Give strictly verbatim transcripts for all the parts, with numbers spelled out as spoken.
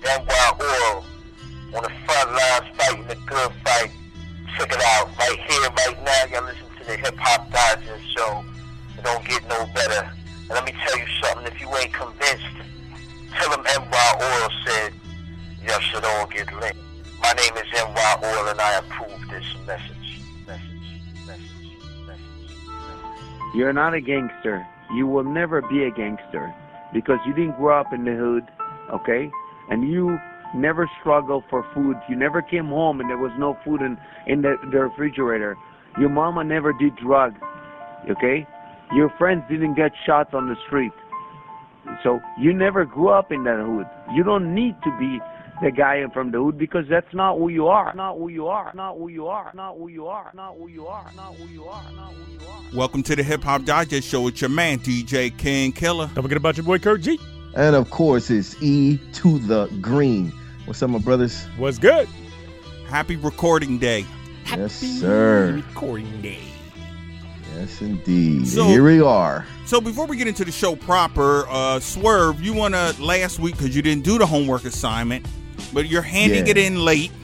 N Y Oil on the front lines fighting the good fight. Check it out right here, right now. Y'all listen to the Hip Hop Digest show. It don't get no better. And let me tell you something. If you ain't convinced, tell them N Y Oil said y'all should all get lit. My name is N Y Oil, and I approve this message. Message. Message. Message. You're not a gangster. You will never be a gangster because you didn't grow up in the hood, okay? And you never struggled for food. You never came home and there was no food in, in the, the refrigerator. Your mama never did drugs, okay? Your friends didn't get shot on the street. So you never grew up in that hood. You don't need to be the guy from the hood because that's not who you are. Not who you are. Not who you are. Not who you are. Not who you are. Not who you are. Not who you are. Welcome to the Hip Hop Digest Show with your man, D J King Killer. Don't forget about your boy, Kurt G. And, of course, it's E to the Green. What's up, my brothers? What's good? Happy recording day. Yes, sir. Recording day. Yes, indeed. So, here we are. So before we get into the show proper, uh, Swerve, you want to, last week, because you didn't do the homework assignment, but you're handing Yeah. it in late.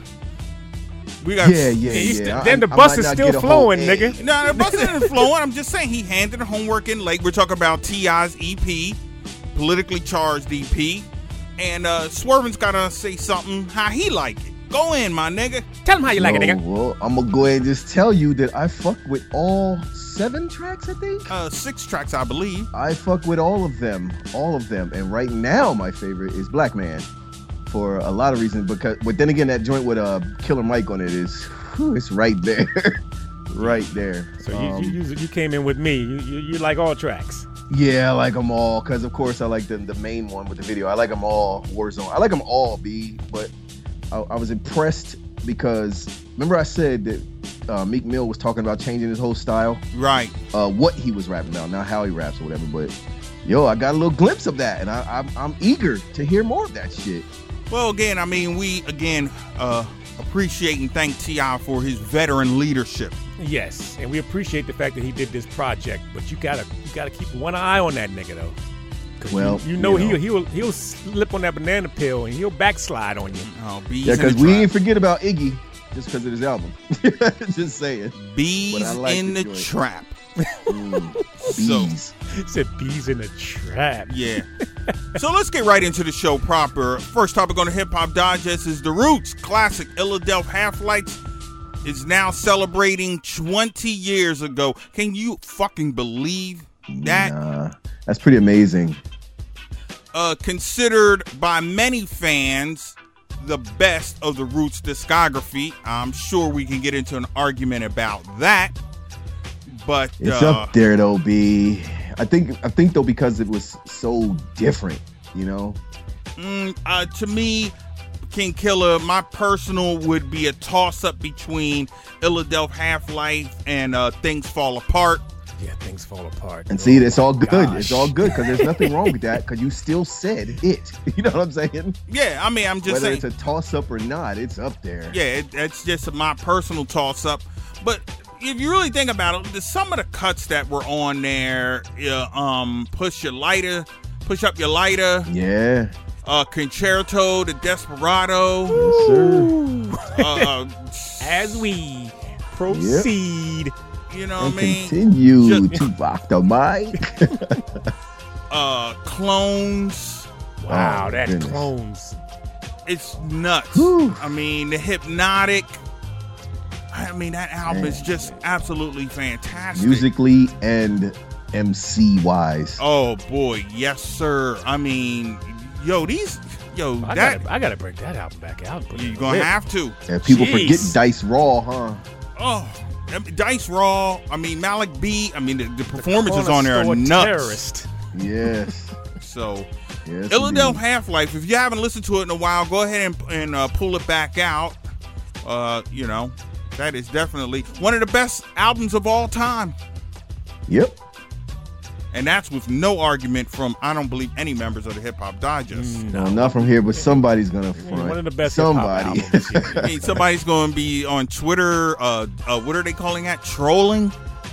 We got Yeah, yeah, Yeah, he's yeah. st- then the I- I bus might is not still get a whole flowing, A. nigga. No, the bus isn't flowing. I'm just saying he handed the homework in late. We're talking about T I's E P, politically charged E P, and uh, Swervin's got to say something how he like it. Go in, my nigga. Tell him how you like it, No, nigga. Well, I'm going to go ahead and just tell you that I fuck with all seven tracks, I think. Uh, six tracks, I believe. I fuck with all of them. All of them. And right now, my favorite is Black Man. For a lot of reasons. Because, but then again, that joint with uh, Killer Mike on it is, whew, it's right there. Right there. So Um, you, you you you came in with me. You you, you like all tracks. Yeah, I like them all. Because, of course, I like the, the main one with the video. I like them all. Warzone. I like them all, B. But I, I was impressed because, remember I said that uh, Meek Mill was talking about changing his whole style? Right. Uh, what he was rapping about, not how he raps or whatever. But, yo, I got a little glimpse of that. And I, I'm, I'm eager to hear more of that shit. Well, again, I mean, we, again, uh, appreciate and thank T I for his veteran leadership. Yes, and we appreciate the fact that he did this project. But you gotta you gotta keep one eye on that nigga though. 'Cause Well, you, you know, you know. he'll he'll he'll slip on that banana peel and he'll backslide on you. Oh, bees Yeah, in because the we trap. ain't forget about Iggy just because of his album. Just saying. Bees But I like in the the joint. trap. Mm, So- bees. He said bees in the trap. Yeah. So let's get right into the show proper. First topic on the Hip Hop Digest is The Roots classic Philadelphia Half-Lights is now celebrating twenty years ago. Can you fucking believe that? Nah, that's pretty amazing. Uh, considered by many fans the best of the Roots discography. I'm sure we can get into an argument about that. But It's uh, up there though, B. I think I think though because it was so different, you know. Mm, uh, to me, King Killer, my personal would be a toss-up between Philadelphia Half-Life and uh, Things Fall Apart. Yeah, things fall apart. And see, it's all good. gosh. It's all good because there's nothing wrong with that because you still said it. You know what I'm saying? Yeah, I mean, I'm just Whether saying. it's a toss-up or not, it's up there. Yeah, it, it's just my personal toss-up. But if you really think about it, the, some of the cuts that were on there, uh, um, Push Your Lighter, Push Up Your Lighter, Yeah. uh, Concerto, The Desperado, Yes, sir. uh, As we proceed, you know And what I mean? continue Just- to rock the mic. Uh, Clones. wow, Oh, that goodness. clones. It's nuts. Whew. I mean, the Hypnotic. I mean, that album is Man. just absolutely fantastic. Musically and M C wise. Oh boy, yes sir. I mean, yo, these, yo, I that gotta I gotta break that album back out. and put it you're in gonna the list. have to. Yeah, people Jeez. forget Dice Raw, huh? Oh, I mean, Dice Raw. I mean, Malik B. I mean, the, the performances The on there are Corner nuts. Store Terrorist. Yes. So, Yes, Philadelphia indeed. Half-Life. If you haven't listened to it in a while, go ahead and, and uh, pull it back out. Uh, you know, that is definitely one of the best albums of all time. Yep. And that's with no argument from, I don't believe, any members of the Hip Hop Digest. Mm, No, not from here, but somebody's gonna front. One of the best Somebody. hip-hop albums. I mean, somebody's going to be on Twitter. Uh, uh, what are they calling that? Trolling?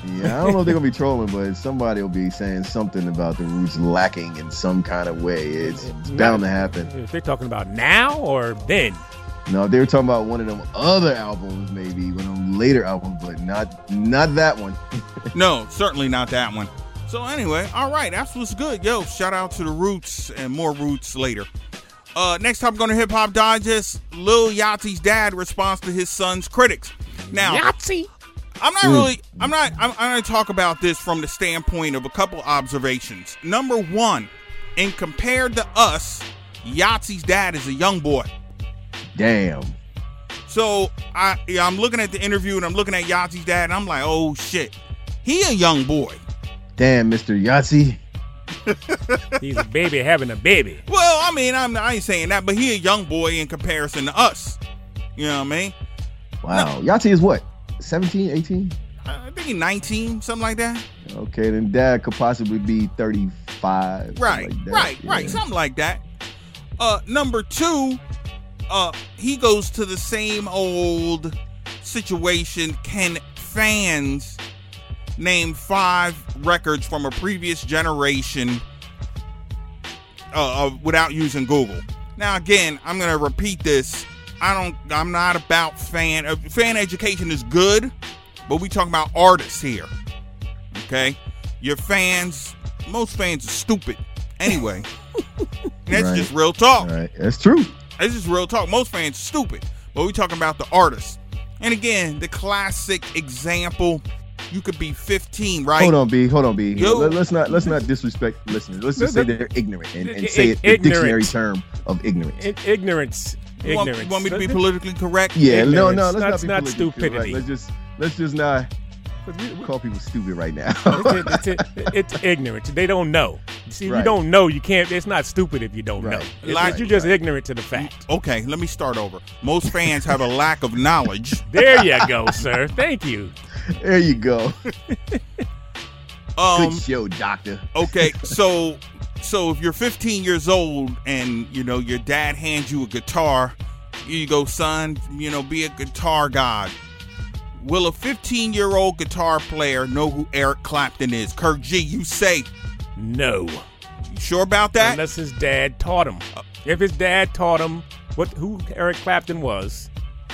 Yeah, I don't know if they're gonna be trolling, but somebody will be saying something about the Roots lacking in some kind of way. It's, it's bound to happen. If they're talking about now or then. No, they were talking about one of them other albums, maybe one of them later albums, but not not that one. No, certainly not that one. So anyway, all right, that's what's good. Yo, shout out to the Roots and more Roots later. Uh, next topic on the Hip Hop Digest: Lil Yachty's dad responds to his son's critics. Now, Yahtzee. I'm not really, I'm not, I'm, I'm going to talk about this from the standpoint of a couple observations. Number one, and compared to us, Yachty's dad is a young boy. Damn. So I, yeah, I'm looking at the interview and I'm looking at Yachty's dad and I'm like, oh shit, he a young boy. Damn, Mister Yahtzee. He's a baby having a baby. Well, I mean, I'm, I ain't saying that, but he a young boy in comparison to us. You know what I mean? Wow. No. Yachty is what? seventeen, eighteen? I think he's nineteen, something like that. Okay, then dad could possibly be thirty-five. Right, like right, yeah. right, something like that. Uh, number two, uh, he goes to the same old situation. Can fans name five records from a previous generation uh, uh, without using Google? Now, again, I'm going to repeat this. I don't, I'm not about fan, uh, fan education is good, but we talking about artists here. Okay? Your fans, most fans are stupid. Anyway, that's Right. just real talk. All right, that's true. That's just real talk. Most fans are stupid, but we talking about the artists. And again, the classic example, you could be fifteen, right? Hold on, B. Hold on, B. Yo. Let, let's not let's not disrespect listeners. Let's just say they're ignorant and, and say it the Ignorant. dictionary term of ignorance. I- ignorance. You want, Ignorance. you want me to be politically correct? Yeah, no, ignorance. no, let's That's not be not politically stupidity. correct. Let's just let's just not call people stupid right now. it's, it's, it's ignorance. They don't know. See, if Right. you don't know, you can't. It's not stupid if you don't Right. know. It's, Like- you're just ignorant to the fact. Okay, let me start over. Most fans have a lack of knowledge. There you go, sir. Thank you. There you go. Um, Good show, doctor. okay, so so if you're fifteen years old and you know your dad hands you a guitar, you go, son, you know, be a guitar god. Will a fifteen year old guitar player know who Eric Clapton is? Kirk G, you say. No. You sure about that? Unless his dad taught him. If his dad taught him what who Eric Clapton was,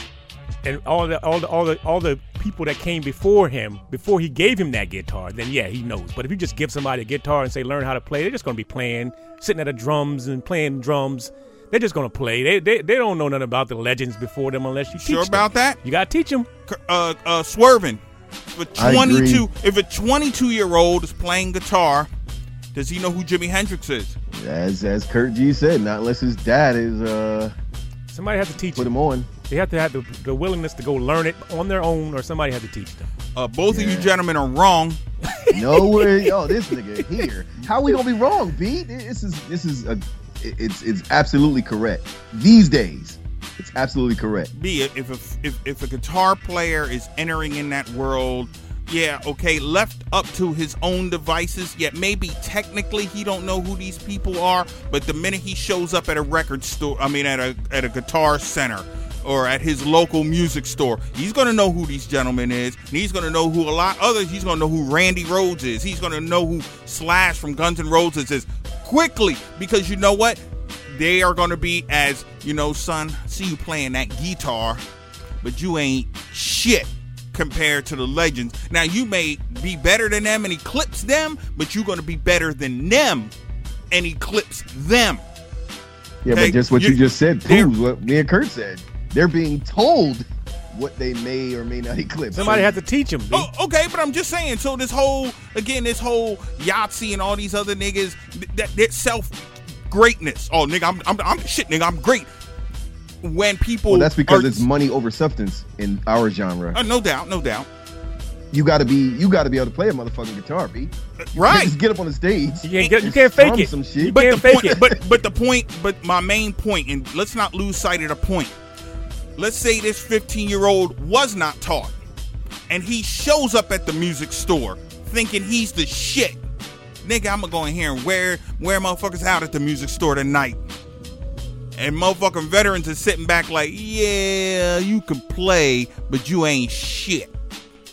and all the all the all the all the people that came before him, before he gave him that guitar, then yeah, he knows. But if you just give somebody a guitar and say learn how to play, they're just gonna be playing, sitting at the drums and playing drums. They're just gonna play. They they, they don't know nothing about the legends before them unless you teach Sure them. about that? You gotta teach them. Uh, uh, Swerving. If a I twenty-two, agree. if a twenty-two year old is playing guitar, does he know who Jimi Hendrix is? As as Kurt G said, not unless his dad is uh Somebody has to teach put them. him on. They have to have the, the willingness to go learn it on their own, or somebody has to teach them. Uh, both of you Yeah. gentlemen are wrong. No way. Oh, this nigga here. How we gonna be wrong, B? This is this is a it's it's absolutely correct. These days, it's absolutely correct. Be it if a, if if a guitar player is entering in that world, yeah, okay, left up to his own devices, yet maybe technically he don't know who these people are, but the minute he shows up at a record store, I mean at a at a guitar center or at his local music store, he's gonna know who these gentlemen is, and he's gonna know who a lot others. He's gonna know who Randy Rhoads is. He's gonna know who Slash from Guns N' Roses is quickly, because you know what? They are gonna be as, you know, son, I see you playing that guitar, but you ain't shit compared to the legends. Now you may be better than them and eclipse them, but you're gonna be better than them and eclipse them. Yeah, Okay, but just what you, you- just said they're- proves what me and Kurt said. They're being told what they may or may not eclipse. Somebody has to teach them. Oh, okay, but I'm just saying. So this whole, again, this whole Yahtzee and all these other niggas, th- that that self greatness. Oh, nigga, I'm I'm, I'm shit, nigga, I'm great. When people, Well, that's because are- it's money over substance in our genre. uh, no doubt, no doubt. You gotta be you gotta be able to play a motherfucking guitar, B. You can't Right. just get up on the stage. You can't get, you and can't fake strum it. some shit. You But can't the fake point, it. but but the point, but my main point, and let's not lose sight of the point. Let's say this fifteen year old was not taught, and he shows up at the music store thinking he's the shit. Nigga, I'm gonna go in here and wear wear motherfuckers out at the music store tonight. And motherfucking veterans are sitting back like, yeah, you can play, but you ain't shit.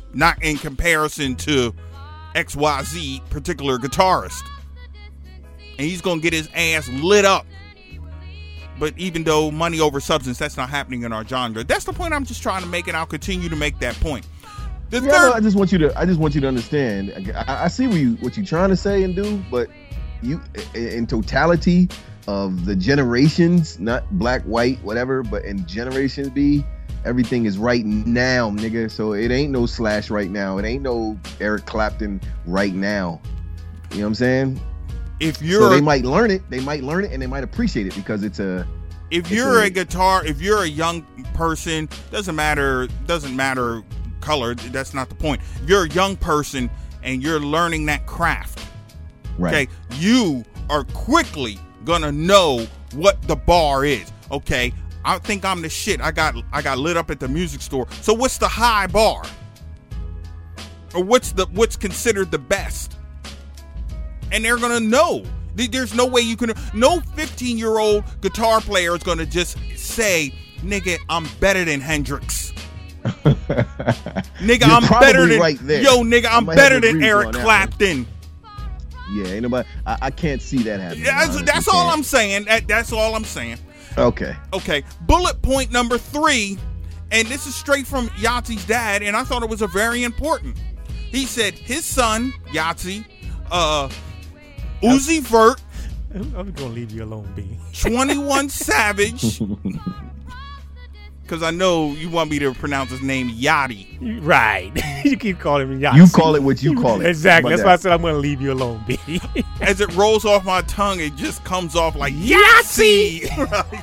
not in comparison to X Y Z particular guitarist. And he's going to get his ass lit up. But even though money over substance, that's not happening in our genre. That's the point I'm just trying to make, and I'll continue to make that point. The yeah, third, no, I just want you to. I just want you to understand. I, I see what you what you're trying to say and do, but you, in totality of the generations, not black, white, whatever, but in generations B, everything is right now, nigga. So it ain't no Slash right now. It ain't no Eric Clapton right now. You know what I'm saying? If you're, so they might learn it. They might learn it, and they might appreciate it because it's a. If it's you're a, a guitar, if you're a young person, doesn't matter. Doesn't matter color. That's not the point. If you're a young person and you're learning that craft. Right. Okay, you are quickly gonna know what the bar is. Okay, I think I'm the shit. I got I got lit up at the music store. So what's the high bar? Or what's the what's considered the best? And they're gonna know. There's no way you can. No fifteen year old guitar player is gonna just say, "Nigga, I'm better than Hendrix." Nigga, You're I'm better than right there. yo. Nigga, I'm better than Eric that Clapton. Yeah, ain't nobody. I, I can't see that happening. Yeah, that's, that's can't. all I'm saying. That, that's all I'm saying. Okay. Okay. Bullet point number three, and this is straight from Yahtzee's dad, and I thought it was a very important. He said his son Yahtzee, uh, Uzi Vert, I'm gonna leave you alone, B. twenty-one Savage, because I know you want me to pronounce his name Yachty. Right. You keep calling me Yahtzee. You call it what you call it. Exactly. That's that? why I said I'm gonna leave you alone, B. As it rolls off my tongue, it just comes off like Yahtzee. Right?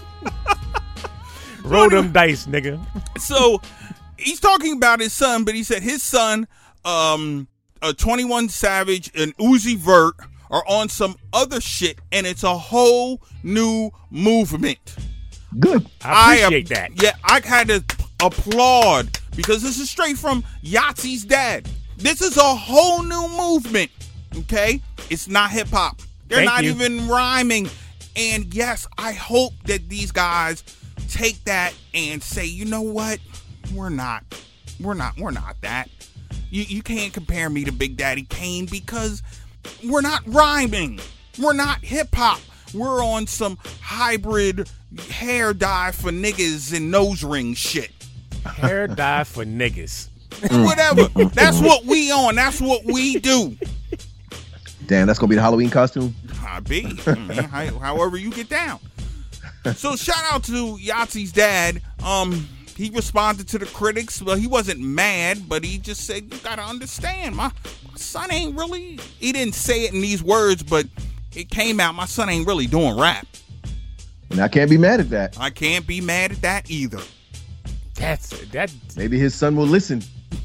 Roll them dice, nigga. So he's talking about his son, but he said his son, um, uh, twenty-one Savage and Uzi Vert are on some other shit, and it's a whole new movement. Good. I appreciate I, that. Yeah, I had to applaud because this is straight from Yahtzee's dad. This is a whole new movement. Okay, it's not hip hop. They're Thank not you. even rhyming. And yes, I hope that these guys take that and say, you know what, we're not, we're not, we're not that. You you can't compare me to Big Daddy Kane because we're not rhyming. We're not hip hop. We're on some hybrid hair dye for niggas and nose ring shit. Hair dye for niggas. Whatever. That's what we on. That's what we do. Damn, that's gonna be the Halloween costume. I be. Man, how- however you get down. So shout out to Yahtzee's dad. Um, he responded to the critics. Well, he wasn't mad, but he just said, "You gotta understand, my, my son ain't really." He didn't say it in these words, but it came out. My son ain't really doing rap. And I can't be mad at that. I can't be mad at that either. That's that. Maybe his son will listen.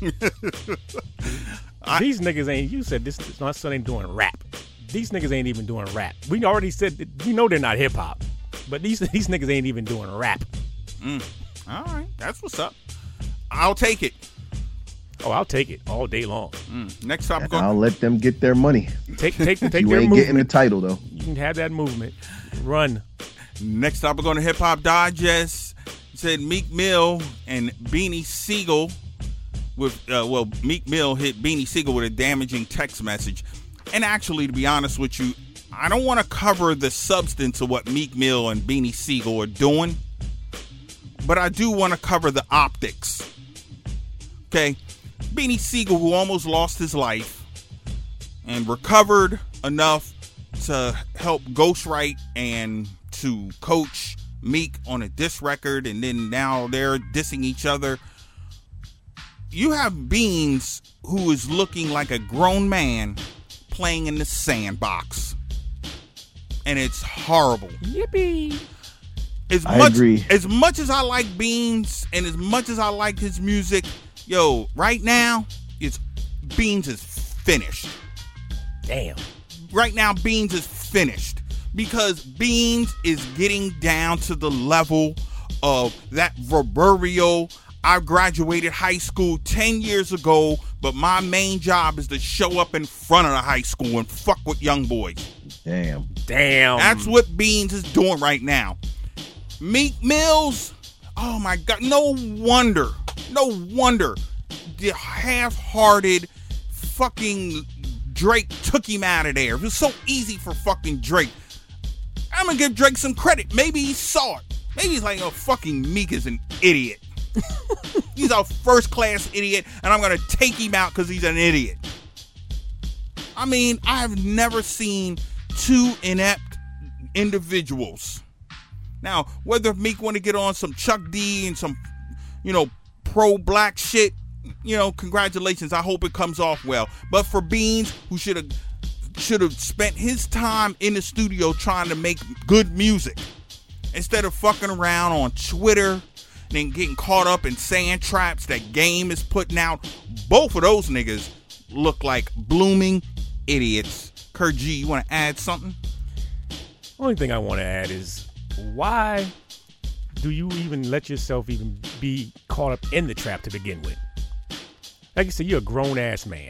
I- These niggas ain't. You said this. My son ain't doing rap. These niggas ain't even doing rap. We already said that, you know they're not hip hop, but these these niggas ain't even doing rap. Mm. All right, that's what's up. I'll take it. Oh, I'll take it all day long. Mm. Next topic. I'll let them get their money. Take take take You their ain't movement. getting the title though. You can have that movement. Run. Next topic on the Hip Hop Digest said Meek Mill and Beanie Siegel with uh, well Meek Mill hit Beanie Siegel with a damaging text message. And actually, to be honest with you, I don't want to cover the substance of what Meek Mill and Beanie Siegel are doing, but I do want to cover the optics. Okay, Beanie Siegel, who almost lost his life and recovered enough to help ghostwrite and to coach Meek on a diss record, and then now they're dissing each other. You have Beans, who is looking like a grown man playing in the sandbox, and it's horrible. Yippee. As I much agree. as much as I like Beans and as much as I like his music, yo, right now, it's Beans is finished. Damn. Right now, Beans is finished because Beans is getting down to the level of that proverbial, I graduated high school ten years ago, but my main job is to show up in front of the high school and fuck with young boys. Damn. Damn. That's what Beans is doing right now. Meek Mills, oh my God, no wonder, no wonder the half-hearted fucking Drake took him out of there. It was so easy for fucking Drake. I'm gonna give Drake some credit. Maybe he saw it. Maybe he's like, oh, fucking Meek is an idiot. He's a first-class idiot, and I'm gonna take him out because he's an idiot. I mean, I've never seen two inept individuals. Now, whether Meek want to get on some Chuck D and some, you know, pro-black shit, you know, congratulations. I hope it comes off well. But for Beans, who should have should have spent his time in the studio trying to make good music instead of fucking around on Twitter and then getting caught up in sand traps that Game is putting out, both of those niggas look like blooming idiots. Kurt G, you want to add something? Only thing I want to add is, why do you even let yourself even be caught up in the trap to begin with? Like you said, you're a grown-ass man.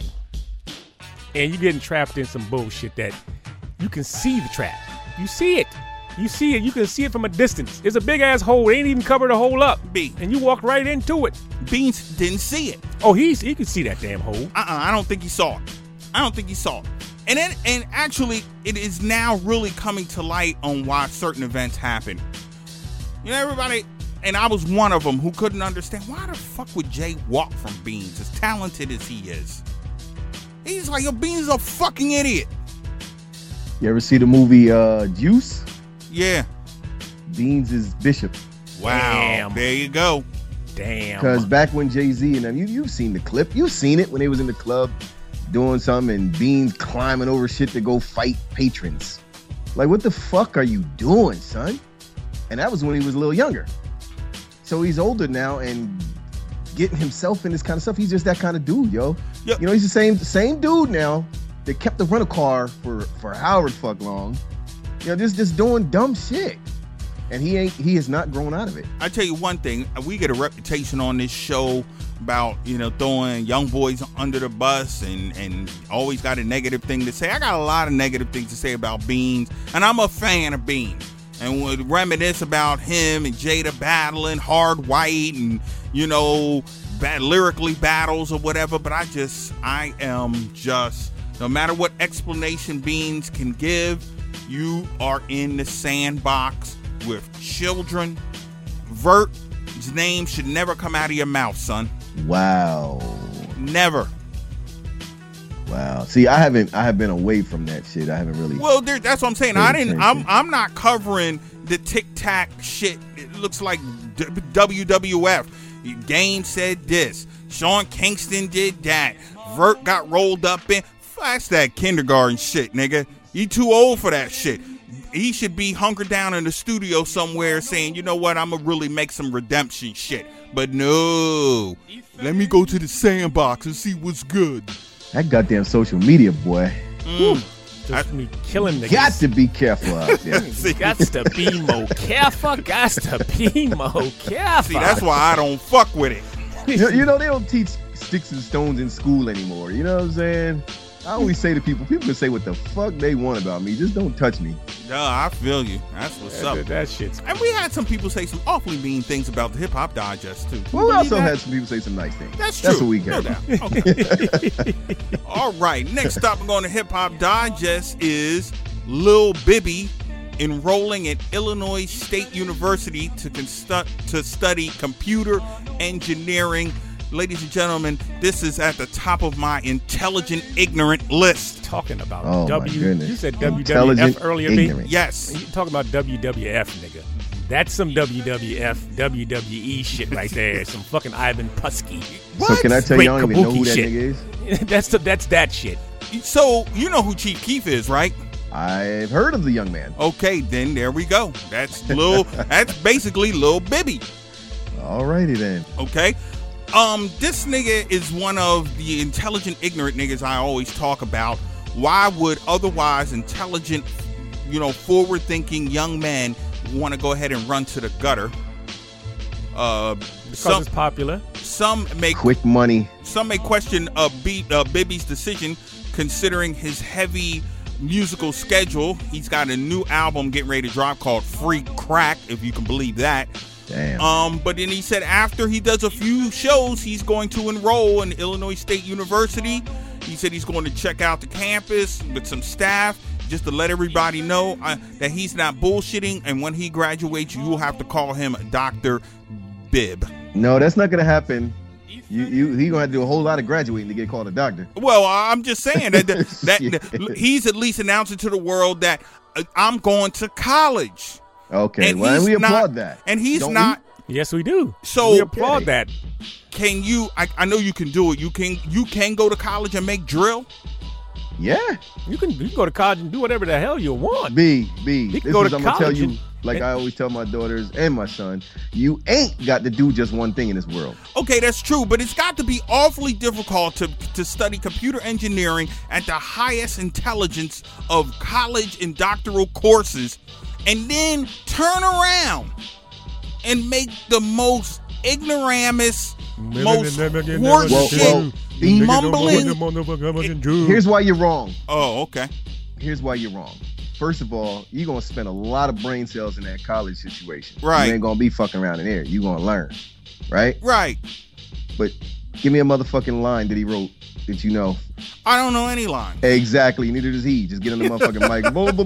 And you're getting trapped in some bullshit that you can see the trap. You see it. You see it. You can see it from a distance. It's a big-ass hole. They ain't even covered the hole up. B. And you walk right into it. Beans didn't see it. Oh, he's he could see that damn hole. Uh-uh, I don't think he saw it. I don't think he saw it. And then, and actually, it is now really coming to light on why certain events happen. You know, everybody, and I was one of them who couldn't understand, why the fuck would Jay walk from Beans, as talented as he is? He's like, yo, Beans is a fucking idiot. You ever see the movie uh, Juice? Yeah. Beans is Bishop. Wow. Damn. There you go. Damn. Because back when Jay-Z and them, you, you've seen the clip. You've seen it when they was in the club doing something and Beans climbing over shit to go fight patrons. Like, what the fuck are you doing, son? And that was when he was a little younger. So he's older now and getting himself in this kind of stuff. He's just that kind of dude, yo. Yep. You know, he's the same same dude now that kept the rental car for, for however fuck long. You know, just, just doing dumb shit. And he ain't he has not grown out of it. I tell you one thing, we get a reputation on this show about, you know, throwing young boys under the bus and, and always got a negative thing to say. I got a lot of negative things to say about Beans, and I'm a fan of Beans. And would reminisce about him and Jada battling Hard White and, you know, bad, lyrically battles or whatever. But I just, I am just, no matter what explanation Beans can give, you are in the sandbox with children. Vert's name should never come out of your mouth, son. Wow. Never. Wow. See, I haven't. I have been away from that shit. I haven't really. Well, there, that's what I'm saying. I didn't. I'm. I'm not covering the Tic Tac shit. It looks like W W F. Game said this. Sean Kingston did that. Vert got rolled up in. That's that kindergarten shit, nigga. You too old for that shit. He should be hunkered down in the studio somewhere saying, you know what, I'm going to really make some redemption shit. But no. Let me go to the sandbox and see what's good. That goddamn social media, boy. Mm. Just me killing niggas. Got to be careful out there. See, Got to be more careful. Got to be more careful. See, that's why I don't fuck with it. you, know, you know, they don't teach sticks and stones in school anymore. You know what I'm saying? I always say to people, people can say what the fuck they want about me. Just don't touch me. No, I feel you. That's what's that, up. That, that shit's... And we had some people say some awfully mean things about the Hip Hop Digest, too. Well, we also had some people say some nice things. That's true. That's what we get. No doubt. Okay. All right. Next up on the Hip Hop Digest is Lil Bibby enrolling at Illinois State University to construct, to study computer engineering. Ladies and gentlemen, this is at the top of my intelligent ignorant list. Talking about oh W. My goodness. You said W W F earlier, B? Yes. You talking about W W F, nigga. That's some W W F, W W E shit right there. Some fucking Ivan Putski. What? So can I tell you, I don't even know who that shit. nigga is? that's, the, that's that shit. So, you know who Chief Keef is, right? I've heard of the young man. Okay, then there we go. That's Lil, that's basically Lil Bibby. Alrighty then. Okay. Um, this nigga is one of the intelligent, ignorant niggas I always talk about. Why would otherwise intelligent, you know, forward-thinking young men want to go ahead and run to the gutter? Uh, because some, it's popular. Some may quick money. Some may question uh, B, uh, Bibby's decision, considering his heavy musical schedule. He's got a new album getting ready to drop called Free Crack, if you can believe that. Damn. Um, but then he said after he does a few shows, he's going to enroll in Illinois State University. He said he's going to check out the campus with some staff just to let everybody know uh, that he's not bullshitting. And when he graduates, you will have to call him Doctor Bibb. No, that's not gonna happen. You you he gonna have to do a whole lot of graduating to get called a doctor. Well, I'm just saying that, that, that he's at least announcing to the world that uh, I'm going to college. Okay, And well, and he's we applaud not- that. And he's Don't not. Yes, we do. So- we applaud Okay. that. Can you? I, I know you can do it. You can. You can go to college and make drill. we? Yeah. You can you can go to college and do whatever the hell you want. B B. He This can go is to I'm gonna tell college you, and- like and- I always tell my daughters and my son, you ain't got to do just one thing in this world. Okay, that's true, but it's got to be awfully difficult to to study computer engineering at the highest intelligence of college and doctoral courses, and then turn around and make the most ignoramus, most Well, horseshit well, he- mumbling. Here's why you're wrong. Oh, okay. Here's why you're wrong. First of all, you're gonna spend a lot of brain cells in that college situation. Right. You ain't gonna be fucking around in there. You're gonna learn. Right? Right. But give me a motherfucking line that he wrote that you know. I don't know any line. Exactly. Neither does he. Just get on the motherfucking mic.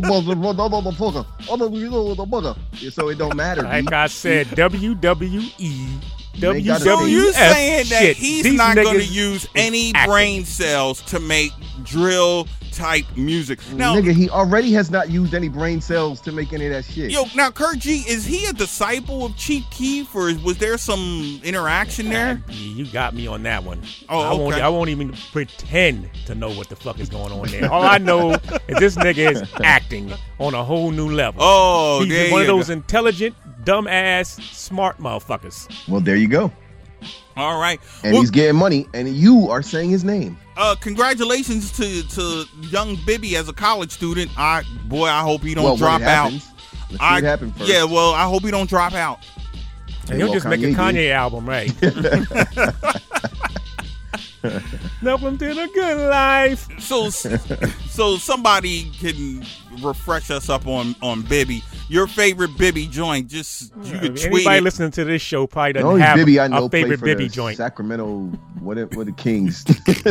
So it don't matter. Like B. I said, W W E, You ain't W gotta So W say- you're F. saying that shit. he's These not going to niggas use is any acting. brain cells to make drill type music. Now, Nigga, he already has not used any brain cells to make any of that shit. yo, now Kurt G, is he a disciple of Chief Keef, or was there some interaction there? You got me on that one. Oh, I won't, okay. I won't even pretend to know what the fuck is going on there. All I know is this nigga is acting on a whole new level. Oh, He's there one of you those go. intelligent, dumbass, smart motherfuckers. Well, there you go. All right. And Well, he's getting money, and you are saying his name. uh, congratulations to to young Bibby as a college student. I boy, I hope he don't well, drop when it out. happens, let's see I what happen first. yeah, well, I hope he don't drop out. And he'll well, just make a Kanye Kanye did. album, right? Welcome to the good life. So, so somebody can refresh us up on on Bibby. Your favorite Bibby joint? Just you could tweet Anybody it. listening to this show probably The doesn't only have Bibby I know a play favorite for Bibby the joint. Sacramento, what it, what the Kings.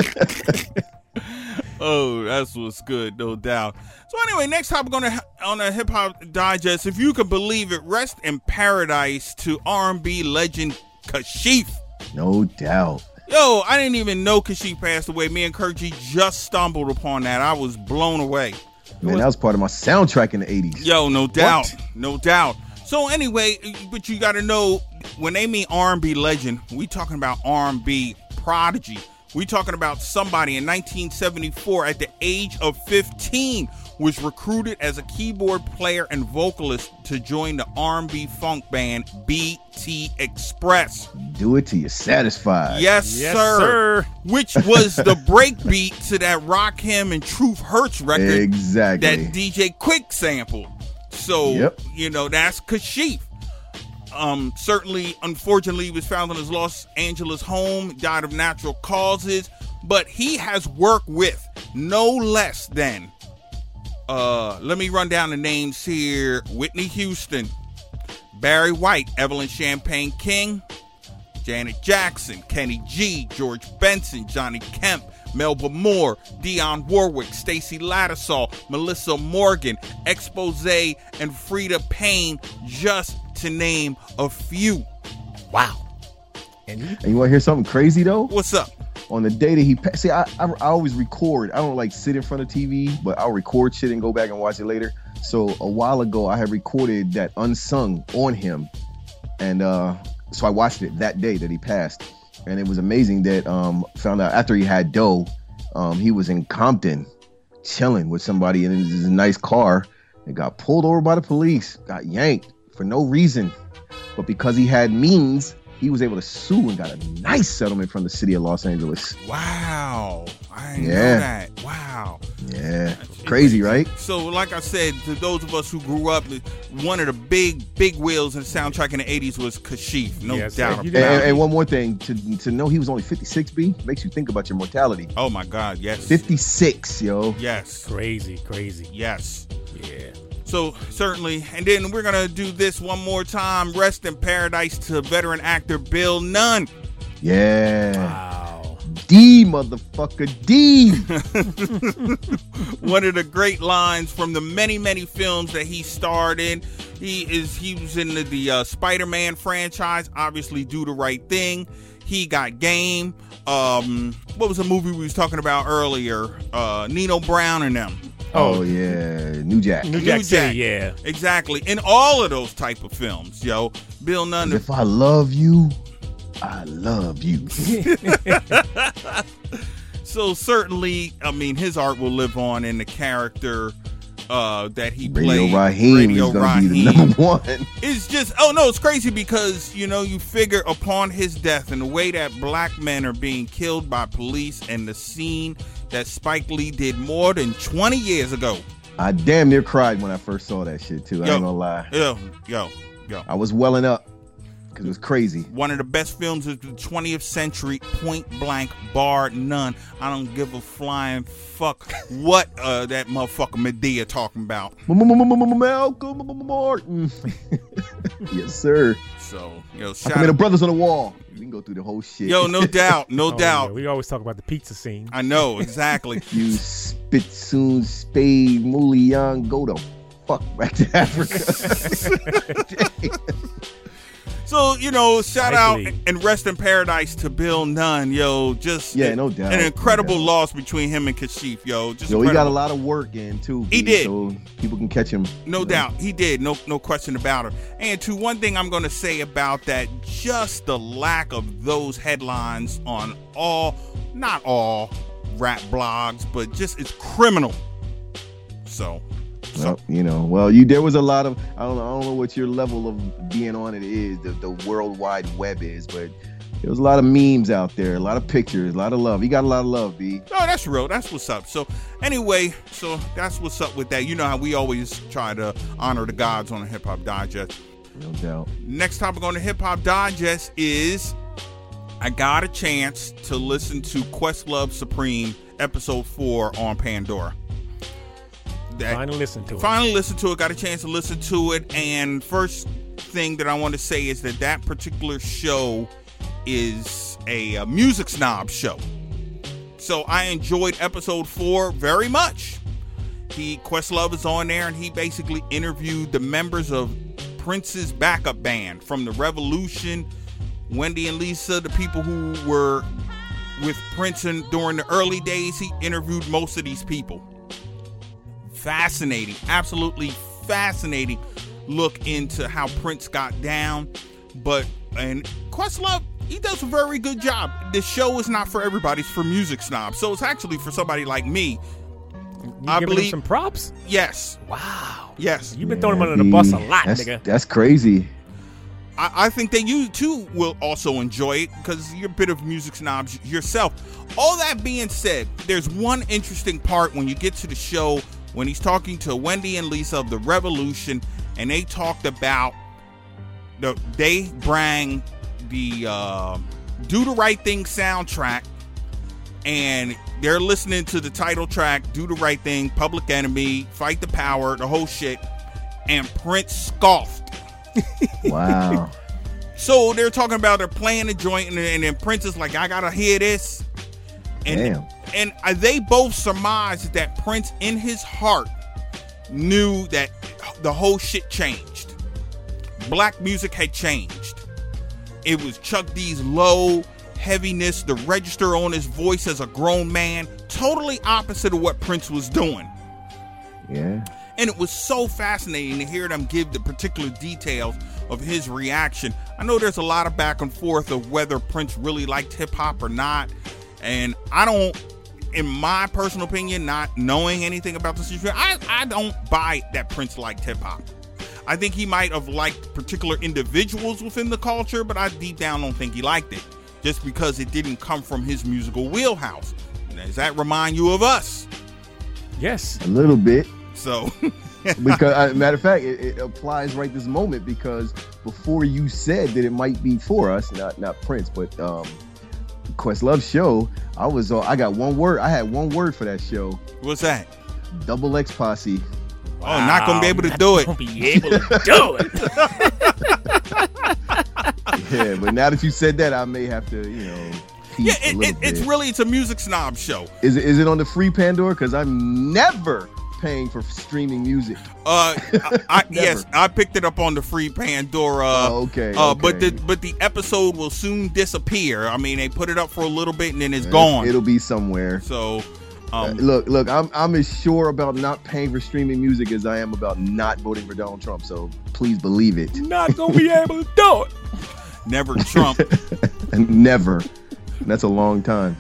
Oh, that's what's good, no doubt. So anyway, next topic on the on a Hip Hop Digest, if you can believe it, rest in paradise to R and B legend Kashif. No doubt. Yo, I didn't even know Kashif passed away. Me and Kurt G just stumbled upon that. I was blown away. Man, that was part of my soundtrack in the eighties. Yo, no doubt, no doubt. So anyway, but you got to know, when they mean R and B legend, we talking about R and B prodigy. We talking about somebody in nineteen seventy-four at the age of fifteen was recruited as a keyboard player and vocalist to join the R and B funk band B T Express. Do it till you're satisfied. Yes, Yes, sir. sir. Which was the breakbeat to that Rakim and Truth Hurts record Exactly. that D J Quick sampled. So, Yep. you know, that's Kashif. Um, certainly, unfortunately, he was found in his Los Angeles home, died of natural causes, but he has worked with no less than, uh, let me run down the names here: Whitney Houston, Barry White, Evelyn Champagne King, Janet Jackson, Kenny G, George Benson, Johnny Kemp, Melba Moore, Dionne Warwick, Stacey Lattisaw, Melissa Morgan, Expose, and Frida Payne, just to name a few. Wow. And he, And you want to hear something crazy though? What's up? On the day that he passed, see, I, I I always record. I don't like sit in front of T V, but I'll record shit and go back and watch it later. So a while ago, I had recorded that Unsung on him, and uh, so I watched it that day that he passed, and it was amazing that um found out after he had dough, um he was in Compton, chilling with somebody in his nice car, and got pulled over by the police, got yanked for no reason, but because he had means, he was able to sue and got a nice settlement from the city of Los Angeles. Wow. I didn't Yeah. know that. Wow. Yeah, crazy, right? So, like I said, to those of us who grew up, one of the big, big wheels in the soundtrack in the eighties was Kashif. No Yes, doubt and you about And, it. and one more thing, to to know he was only fifty-six, B, makes you think about your mortality. Oh, my God. Yes. fifty-six, yo. Yes. crazy, crazy. Yes. Yeah. So certainly, and then we're gonna do this one more time. Rest in paradise to veteran actor Bill Nunn. Yeah. Wow. D motherfucker D. One of the great lines from the many, many films that he starred in. He is he was in the, the uh, Spider-Man franchise, obviously Do the Right Thing. He Got Game. Um, what was the movie we was talking about earlier? Uh, Nino Brown and them. Oh, yeah, New Jack. New Jack New City, Jack. yeah. Exactly. In all of those type of films, yo. Bill Nunn. If I love you, I love you. So certainly, I mean, his art will live on in the character uh, that he Radio played. Raheem Radio is gonna Raheem. be the number one. It's just, oh no, it's crazy because, you know, you figure upon his death and the way that black men are being killed by police and the scene that Spike Lee did more than twenty years ago. I damn near cried when I first saw that shit too. I Yo. ain't gonna lie. Yo, yo, yo. I was welling up because it was crazy. One of the best films of the twentieth century, point blank, bar none. I don't give a flying fuck what uh, that motherfucker Medea talking about. Malcolm Martin. Yes, sir. So, yo, I shout mean, the out. brothers on the wall. We can go through the whole shit. Yo, no doubt, no Oh, doubt. yeah. We always talk about the pizza scene. I know, exactly. You spitsoon, spade, mooly young, go the fuck back to Africa. So, you know, shout out Likely. and rest in paradise to Bill Nunn, yo. Just Yeah, a- no doubt, an incredible no doubt. loss between him and Kashif, yo. Just Yo, he got a incredible. lot of work in too. He B, did. So people can catch him. No you know. doubt, he did. No, no question about it. And to one thing I'm going to say about that, just the lack of those headlines on all, not all rap blogs, but just it's criminal. So, so Well, you know, well, you there was a lot of I don't know, I don't know what your level of being on it is, the, the World Wide Web is, but there was a lot of memes out there, a lot of pictures, a lot of love. He got a lot of love, B. no, that's real. That's what's up. So anyway, so that's what's up with that. You know how we always try to honor the gods on the Hip Hop Digest. No doubt. Next topic on the Hip Hop Digest is I got a chance to listen to Questlove Supreme episode four on Pandora. That, Finally listen to it. finally listened to it, got a chance to listen to it, and first thing that I want to say is that that particular show is a, a music snob show. So I enjoyed episode four very much. He Questlove is on there, and he basically interviewed the members of Prince's backup band from the Revolution, Wendy and Lisa, the people who were with Prince in, during the early days. He interviewed most of these people. Fascinating, absolutely fascinating look into how Prince got down. But and Questlove, he does a very good job. The show is not for everybody, it's for music snobs. So it's actually for somebody like me. You I giving him believe- some props? Yes, Wow. yes. You've been throwing him Yeah, under the bus a B, lot, that's, nigga. That's crazy. I, I think that you too will also enjoy it because you're a bit of music snobs yourself. All that being said, there's one interesting part when you get to the show when he's talking to Wendy and Lisa of the Revolution, and they talked about the they bring the uh, Do the Right Thing soundtrack, and they're listening to the title track, Do the Right Thing, Public Enemy, Fight the Power, the whole shit, and Prince scoffed. Wow. So they're talking about they're playing the joint, and, and then Prince is like, I gotta hear this. And, Damn. and uh, they both surmised that Prince, in his heart, knew that the whole shit changed. Black music had changed. It was Chuck D's low heaviness, the register on his voice as a grown man, totally opposite of what Prince was doing. Yeah. And it was so fascinating to hear them give the particular details of his reaction. I know there's a lot of back and forth of whether Prince really liked hip hop or not. And I don't, in my personal opinion, not knowing anything about the situation, I, I don't buy that Prince liked hip hop. I think he might have liked particular individuals within the culture, but I deep down don't think he liked it just because it didn't come from his musical wheelhouse. Does that remind you of us? Yes. A little bit. So, Because, uh, matter of fact, it, it applies right this moment because before you said that it might be for us, not not Prince, but um, Questlove show, I was uh, I got one word. I had one word for that show. what's that? Double X Posse. Oh, not gonna be able to do it. Not gonna be able to do it. Yeah, but now that you said that, I may have to, you know. Yeah, a it, little it, it's bit. really it's a music snob show. Is it is it on the free Pandora? Because I'm never paying for streaming music. Uh, I, I, Never. yes, I picked it up on the free Pandora. Oh, okay, Uh, but the okay. but the episode will soon disappear. I mean, they put it up for a little bit and then it's Uh, gone. It'll be somewhere. So, Uh, um, look, look, I'm I'm as sure about not paying for streaming music as I am about not voting for Donald Trump. So please believe it. Not gonna be able to do it. never Trump. And never. That's a long time.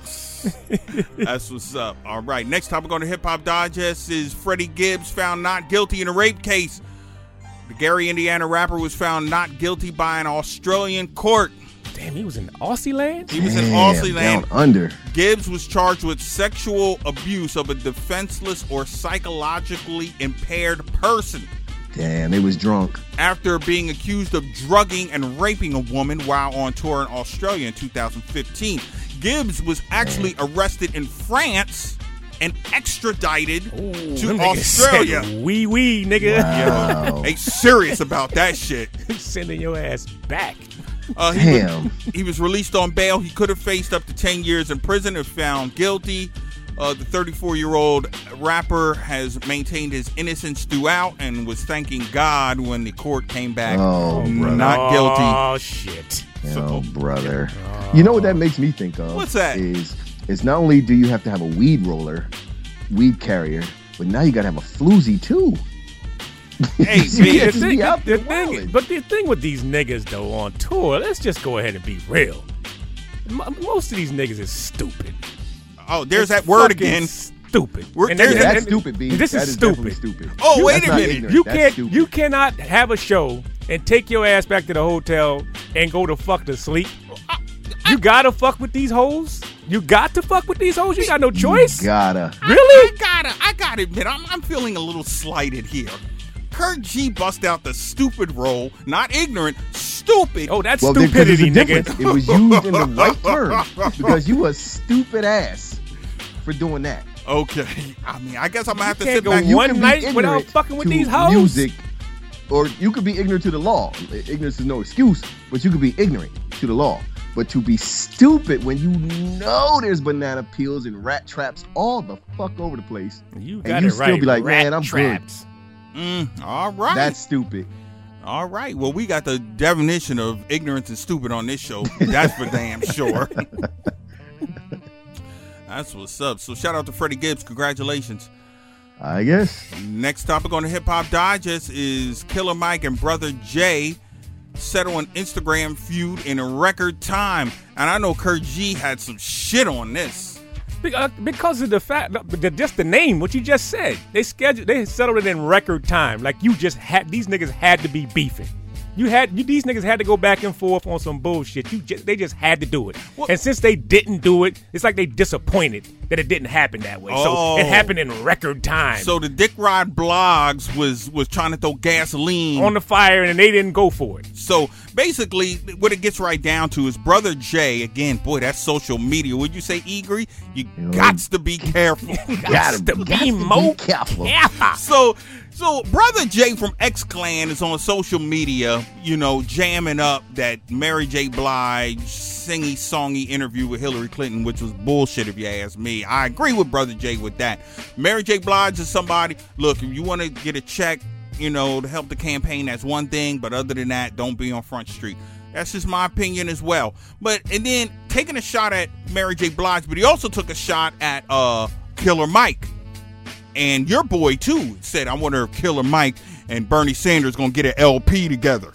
That's what's up. All right. Next topic on the Hip Hop Digest is Freddie Gibbs found not guilty in a rape case. The Gary, Indiana rapper was found not guilty by an Australian court. Damn, he was in Aussie land? He was in Damn, Aussie land. down under. Gibbs was charged with sexual abuse of a defenseless or psychologically impaired person Damn, they was drunk. after being accused of drugging and raping a woman while on tour in Australia in two thousand fifteen. Gibbs was actually arrested in France and extradited Ooh, to them niggas Australia. said Wee wee, nigga. Wow. They serious about that shit. Sending your ass back. Uh, he, was, Damn. he was released on bail. He could have faced up to ten years in prison if found guilty. Uh, the thirty-four-year-old rapper has maintained his innocence throughout and was thanking God when the court came back Oh, brother. not guilty. Oh, shit. Oh, brother. You know what that makes me think of? What's that? Is it's not only do you have to have a weed roller, weed carrier, but now you got to have a floozy too. Hey, You man, can't The just thing, be out the there thing, wilding. but the thing with these niggas, though, on tour, let's just go ahead and be real. M- Most of these niggas is stupid. Oh, there's It's that word fucking again. Stupid. We're- And there's- that- That's and- stupid, B. This That is definitely stupid. stupid. Oh, You- wait that's a not minute. ignorant. You That's can't. stupid. You cannot have a show and take your ass back to the hotel and go to fuck to sleep. You gotta fuck with these hoes. You got to fuck with these hoes. You got no choice. Gotta. I Really? gotta, I gotta admit, I'm, I'm feeling a little slighted here. Kurt G bust out the stupid role, not ignorant, stupid. Oh, that's Well, there- 'cause stupidity, there's a nigga. difference. It was used in the right term because you a stupid ass for doing that. Okay. I mean, I guess I'm gonna have to can't sit go back. You one can be night without ignorant fucking with to these hoes. Music, or you could be ignorant to the law. Ignorance is no excuse, but you could be ignorant to the law. But to be stupid when you know there's banana peels and rat traps all the fuck over the place, You and got you it still right. be like, Rat man, I'm traps. Mm, all right. that's stupid. all right. Well, we got the definition of ignorance and stupid on this show. That's for damn sure. That's what's up. So shout out to Freddie Gibbs. Congratulations. I guess. Next topic on the Hip Hop Digest is Killer Mike and Brother Jay settle an Instagram feud in a record time. And I know Kurt G had some shit on this. Be- uh, Because of the fact, the, just the name, what you just said, they scheduled, they settled it in record time. Like you just had, these niggas had to be beefing. You had, you, these niggas had to go back and forth on some bullshit. You just, they just had to do it. Well- and since they didn't do it, it's like they disappointed that it didn't happen that way. Oh. So it happened in record time. So the Dick Rod Blogs was was trying to throw gasoline on the fire, and they didn't go for it. So basically, what it gets right down to is Brother Jay, again, boy, that's social media. Would you say, Egri? You know, gots to be careful. Gots to be more careful. careful. so, so Brother Jay from X Clan is on social media, you know, jamming up that Mary J. Blige singy songy interview with Hillary Clinton, which was bullshit if you ask me. I agree with Brother Jay with that. Mary J. Blige is somebody, look, if you want to get a check, you know, to help the campaign, that's one thing. But other than that, don't be on Front Street. That's just my opinion as well. But, and then taking a shot at Mary J. Blige, but he also took a shot at uh, Killer Mike. And your boy, too, said, I wonder if Killer Mike and Bernie Sanders going to get an L P together.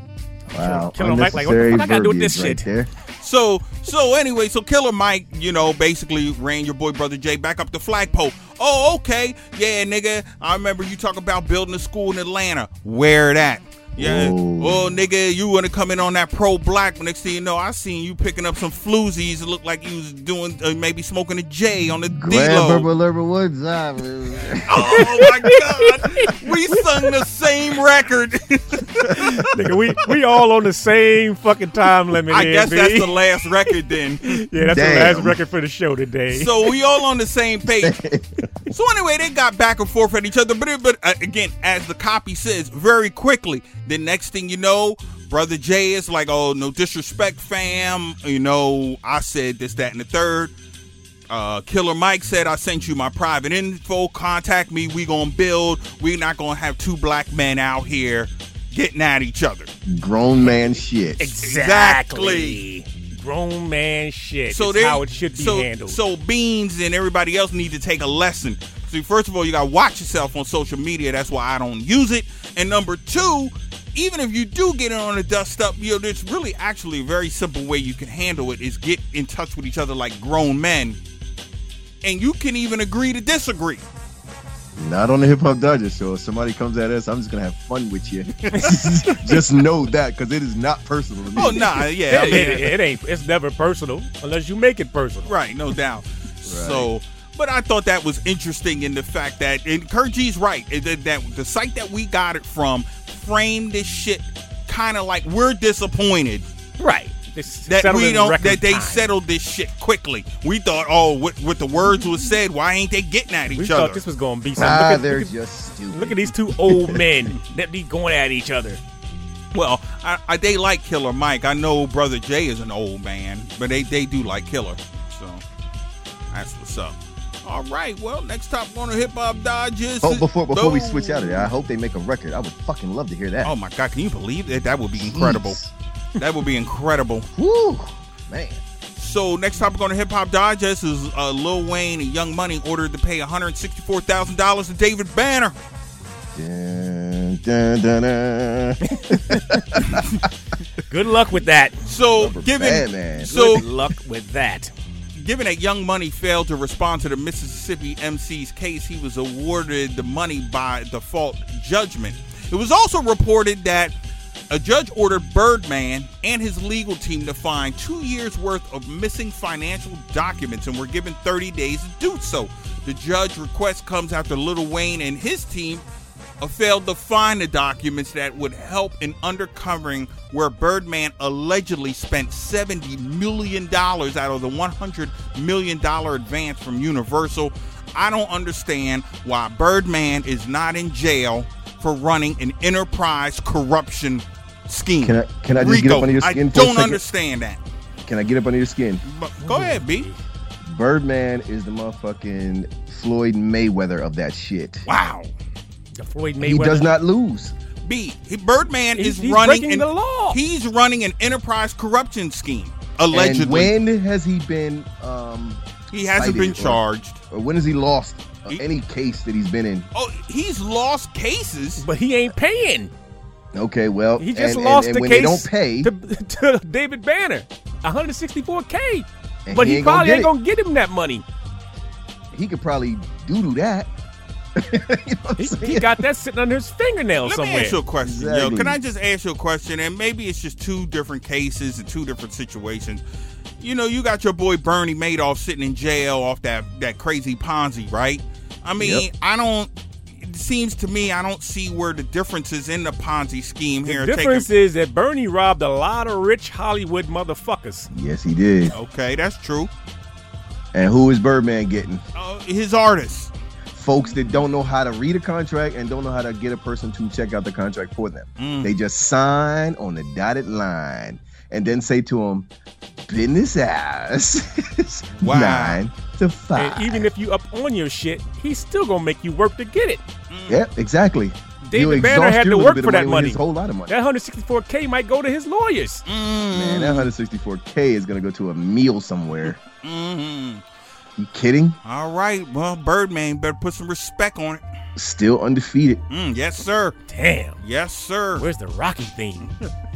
Wow. Killer Mike, like, what the unnecessary fuck I gotta do with this verbiage shit? right there. So, so anyway, so Killer Mike, you know, basically ran your boy Brother Jay back up the flagpole. Oh, okay. Yeah, nigga, I remember you talking about building a school in Atlanta. Where it at? Yeah. Whoa. Oh, nigga, you want to come in on that pro-black. But next thing you know, I seen you picking up some floozies. It looked like you was doing, uh, maybe smoking a J on the Glad D-Lo. Purple Lever Woods. uh, Oh, my God. We sung the same record. Nigga, we we all on the same fucking time limit. I here, guess B. that's the last record then. yeah, that's Damn. the last record for the show today. So we all on the same page. So anyway, they got back and forth at each other, but, it, but uh, again, as the copy says, very quickly. The next thing you know, Brother Jay is like, oh, no disrespect, fam. You know, I said this, that, and the third. Uh, Killer Mike said, I sent you my private info. Contact me. We gonna build. We're not gonna have two black men out here getting at each other. Grown man shit. Exactly. Grown man shit. So it's they, how it should be so, handled. So Beans and everybody else need to take a lesson. See, first of all, you gotta watch yourself on social media. That's why I don't use it. And number two, even if you do get in on a dust up, you know, there's really actually a very simple way you can handle it is get in touch with each other like grown men. And you can even agree to disagree. Not on the Hip Hop Digest show. If somebody comes at us, I'm just gonna have fun with you. Just know that, because it is not personal to me. Oh nah, yeah, I it, mean, it, it ain't. It's never personal unless you make it personal. right, no doubt. Right. So, but I thought that was interesting in the fact that, and Kurt G's right, that, that the site that we got it from framed this shit kind of like we're disappointed. Right. That we don't, that they time. settled this shit quickly. We thought, oh, what, what the words was said, why ain't they getting at each we other? thought this was going to be something. Ah, look at, they're look at, just stupid. Look at these two old men that be going at each other. Well, I, I, they like Killer Mike. I know Brother Jay is an old man, but they, they do like Killer. So that's what's up. All right, well, next top on the Hip Hop Digest. Oh, before before Boom. we switch out of there, I hope they make a record. I would fucking love to hear that. Oh my God, can you believe that? That would be incredible. Jeez. That would be incredible. Woo, man. So next topic on the Hip Hop Digest is uh, Lil Wayne and Young Money ordered to pay one hundred sixty-four thousand dollars to David Banner. Dun, dun, dun, dun. Good luck with that. So Rubber given band, man. so Good luck with that. given that Young Money failed to respond to the Mississippi M C's case, he was awarded the money by default judgment. It was also reported that a judge ordered Birdman and his legal team to find two years worth of missing financial documents and were given thirty days to do so. The judge request comes after Lil Wayne and his team have failed to find the documents that would help in undercovering where Birdman allegedly spent seventy million dollars out of the one hundred million dollars advance from Universal. I don't understand why Birdman is not in jail for running an enterprise corruption scheme. Can I can I just Rico, get up under your skin I for a don't second? understand that. Can I get up under your skin? But go ahead, B. Birdman is the motherfucking Floyd Mayweather of that shit. Wow. The Floyd Mayweather. He does not lose. B. He, Birdman He's- is he's running breaking an, the law. He's running an enterprise corruption scheme. Allegedly. And when has he been um he hasn't been cited or- charged. or when has he lost uh, He- any case that he's been in? Oh, he's lost cases. But he ain't paying. Okay, well, He just and, lost and, and the when case they don't pay, to, to David Banner. one hundred sixty-four K. And But he he, ain't gonna probably get ain't it. going to get him that money. he could probably do that. You know what I'm He, saying? he got that sitting under his fingernail Let somewhere. me ask you a question, yo. Exactly. Can I just ask you a question? And maybe it's just two different cases and two different situations. You know, you got your boy Bernie Madoff sitting in jail off that, that crazy Ponzi, right? I mean, Yep. I don't. It seems to me I don't see where the difference is in the Ponzi scheme here. The difference Taking- is that Bernie robbed a lot of rich Hollywood motherfuckers. Yes, he did. okay, that's true. And who is Birdman getting? Uh, his artists. Folks that don't know how to read a contract and don't know how to get a person to check out the contract for them. Mm. They just sign on the dotted line and then say to them, business hours, Wow. nine to five. And even if you up on your shit, he's still going to make you work to get it. Yep, exactly. David He'll Banner exhaust had you to a little work bit for of that with money. His whole lot of money. That one hundred sixty-four K might go to his lawyers. Man, that one hundred sixty-four K is gonna go to a meal somewhere. Mm-hmm. You kidding? All right. Well, Birdman better put some respect on it. Still undefeated. Mm, yes, sir. Damn. Yes, sir. Where's the Rocky theme?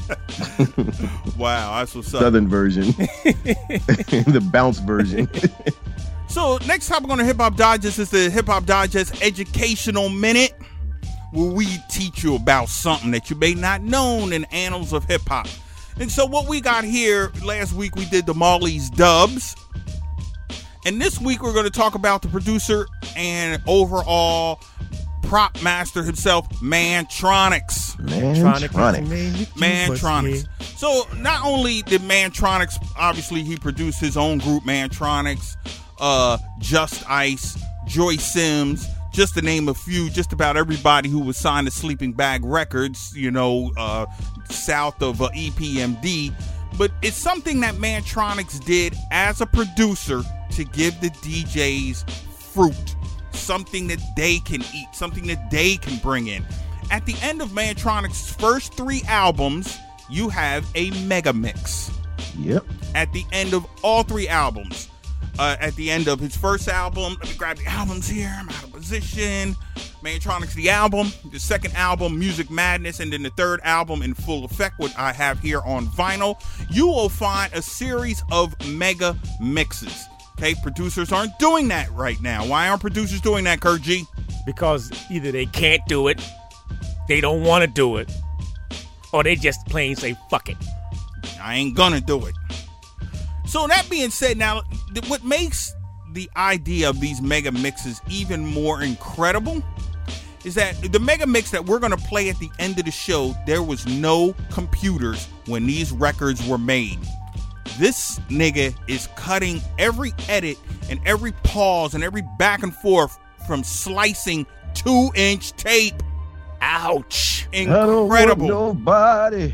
Wow, that's what's up. Southern version. The bounce version. So next topic on the Hip Hop Digest is the Hip Hop Digest Educational Minute, where we teach you about something that you may not known in annals of hip hop. And so what we got here, last week we did the Marley's Dubs. And this week we're going to talk about the producer and overall prop master himself, Mantronix. Mantronix. Mantronix. So not only did Mantronix, obviously he produced his own group, Mantronix, uh, Just Ice, Joy Sims, just to name a few, just about everybody who was signed to Sleeping Bag Records, you know, uh, south of uh, E P M D. But it's something that Mantronix did as a producer to give the D Js fruit, something that they can eat, something that they can bring in. At the end of Mantronix's first three albums, you have a mega mix. Yep. At the end of all three albums. Uh, at the end of his first album, let me grab the albums here. I'm out of position. Mantronix, the album. The second album, Music Madness. And then the third album, In Full Effect, what I have here on vinyl. You will find a series of mega mixes. Okay, producers aren't doing that right now. Why aren't producers doing that, Kurt G? Because either they can't do it, they don't want to do it, or they just plain say, fuck it. I ain't gonna do it. So that being said, now, th- what makes the idea of these mega mixes even more incredible is that the mega mix that we're going to play at the end of the show, there was no computers when these records were made. This nigga is cutting every edit and every pause and every back and forth from slicing two-inch tape. Ouch. Incredible. I don't want nobody.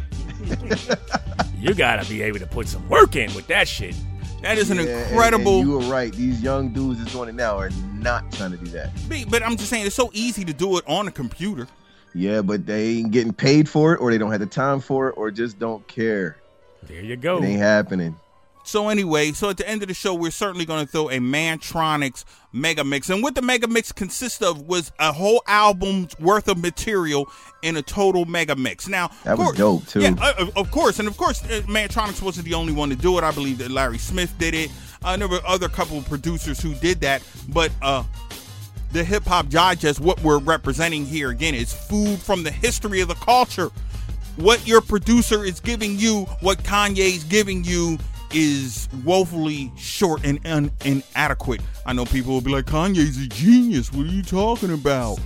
You gotta be able to put some work in with that shit. That is an yeah, incredible. And, and you were right. These young dudes that's doing it now are not trying to do that. But I'm just saying, it's so easy to do it on a computer. Yeah, but they ain't getting paid for it, or they don't have the time for it, or just don't care. There you go. It ain't happening. So anyway, so at the end of the show, we're certainly going to throw a Mantronix mega mix. And what the mega mix consists of was a whole album's worth of material in a total mega mix. Now, that was course, dope, too. Yeah, uh, of course. And of course, uh, Mantronix wasn't the only one to do it. I believe that Larry Smith did it. Uh, there were other couple of producers who did that. But uh, the Hip Hop Digest, what we're representing here, again, is food from the history of the culture. What your producer is giving you, what Kanye's giving you, is woefully short and un- inadequate. I know people will be like, Kanye's a genius. What are you talking about?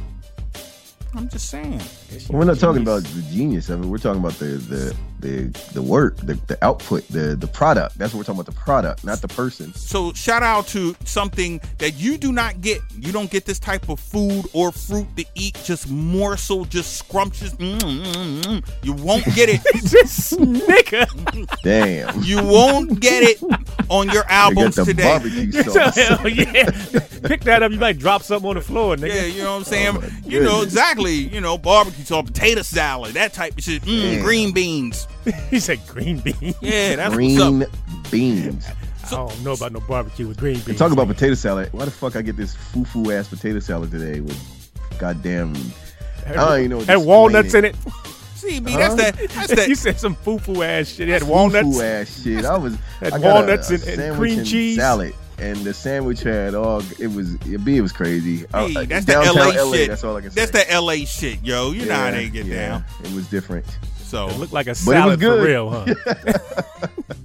I'm just saying. Well, we're not talking about the genius of it. We're talking about the the the, the work, the, the output, the the product. That's what we're talking about, the product, not the person. So shout out to something that you do not get. You don't get this type of food or fruit to eat, just morsel, just scrumptious. Mm-mm-mm. You won't get it. Just nigga. Damn. You won't get it on your albums the today. Barbecue sauce. Hell yeah. Pick that up. You might drop something on the floor, nigga. Yeah, you know what I'm saying? Oh, you know, goodness. exactly. You know, barbecue sauce, potato salad, that type of shit. Mm, Damn. green beans. He said green beans. Yeah, that's Green what's up. beans. I don't know about no barbecue with green beans. Talk about potato salad. Why the fuck I get this foo-foo ass potato salad today with goddamn... I don't even know what to Had explain walnuts in it. See, B, Huh? that's that. That's that. You said some foo-foo ass shit. It had walnuts. Foo-foo ass shit. I was... Had I got walnuts a, a and- and sandwich cream cheese. salad. And the sandwich had all... It was... It, B, it was crazy. Hey, I, that's that downtown L A shit. That's all I can say. That's that L A shit, yo. You know how they get yeah, down. It was different. So, It looked like a it was salad for good. real, huh?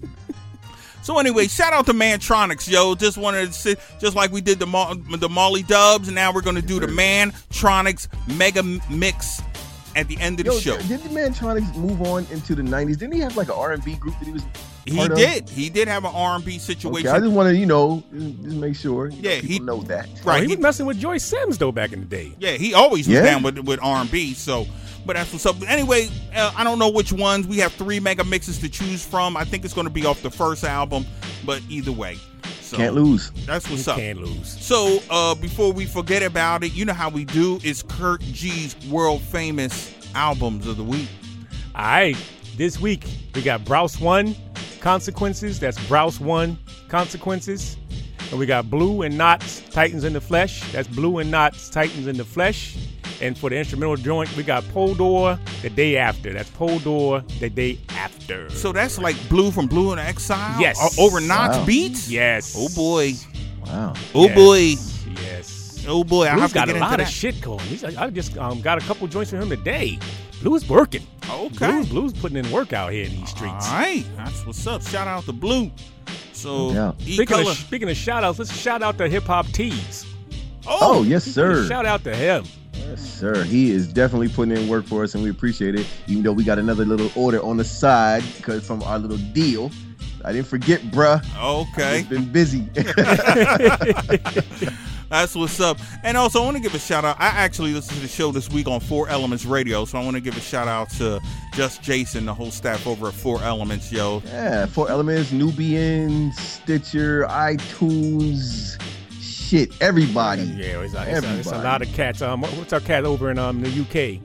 so anyway, shout out to Mantronix, yo. Just wanted to sit, just like we did the Mo- the Molly Dubs, and now we're gonna do the Mantronix mega mix at the end of the Yo, show. did the Mantronix move on into the nineties? Didn't he have like an R and B group that he was He part of? did. He did have an R and B situation. Okay, I just want to, you know, just make sure you know, Yeah, people he- know that. right. Oh, he he- was messing with Joyce Sims though back in the day. Yeah, he always was Yeah. down with with R and B. So, but that's what's up. But anyway, uh, I don't know which ones. We have three mega mixes to choose from. I think it's going to be off the first album, but either way, so Can't lose. That's You what's up. can't lose. So, uh, before we forget about it, you know how we do. It's Kurt G's world famous albums of the week. All right, this week we got Browse One, Consequences. That's Browse One, Consequences. And we got Blue and Knots, Titans in the Flesh. That's Blue and Knots, Titans in the Flesh. And for the instrumental joint, we got Poldor, The Day After. That's Poldor, The Day After. So that's like Blue from Blue in Exile. Yes. Uh, over Knots Wow. beats. Yes. Oh boy. Wow. Oh Yes. boy. Yes. Oh boy. I Blue's have to got get a into lot that. of shit going. He's, I I just um, got a couple joints from him today. Blue's working. Okay. Blue's, Blue's putting in work out here in these streets. All right, that's what's up. Shout out to Blue. So, Yeah. E Speaking color. of, speaking of shout outs, let's shout out to Hip Hop Tees. Oh, yes, sir. Shout out to him. Yes, sir. He is definitely putting in work for us, and we appreciate it. Even though we got another little order on the side because from our little deal. I didn't forget, bruh. Okay. I've been busy. That's what's up. And also, I want to give a shout out. I actually listened to the show this week on Four Elements Radio, so I want to give a shout out to Just Jason, the whole staff over at Four Elements, yo. Yeah, Four Elements, Nubian, Stitcher, iTunes, shit, everybody. Yeah, it's a, it's, everybody. a, it's a lot of cats. Um, what's our cat over in um the U K?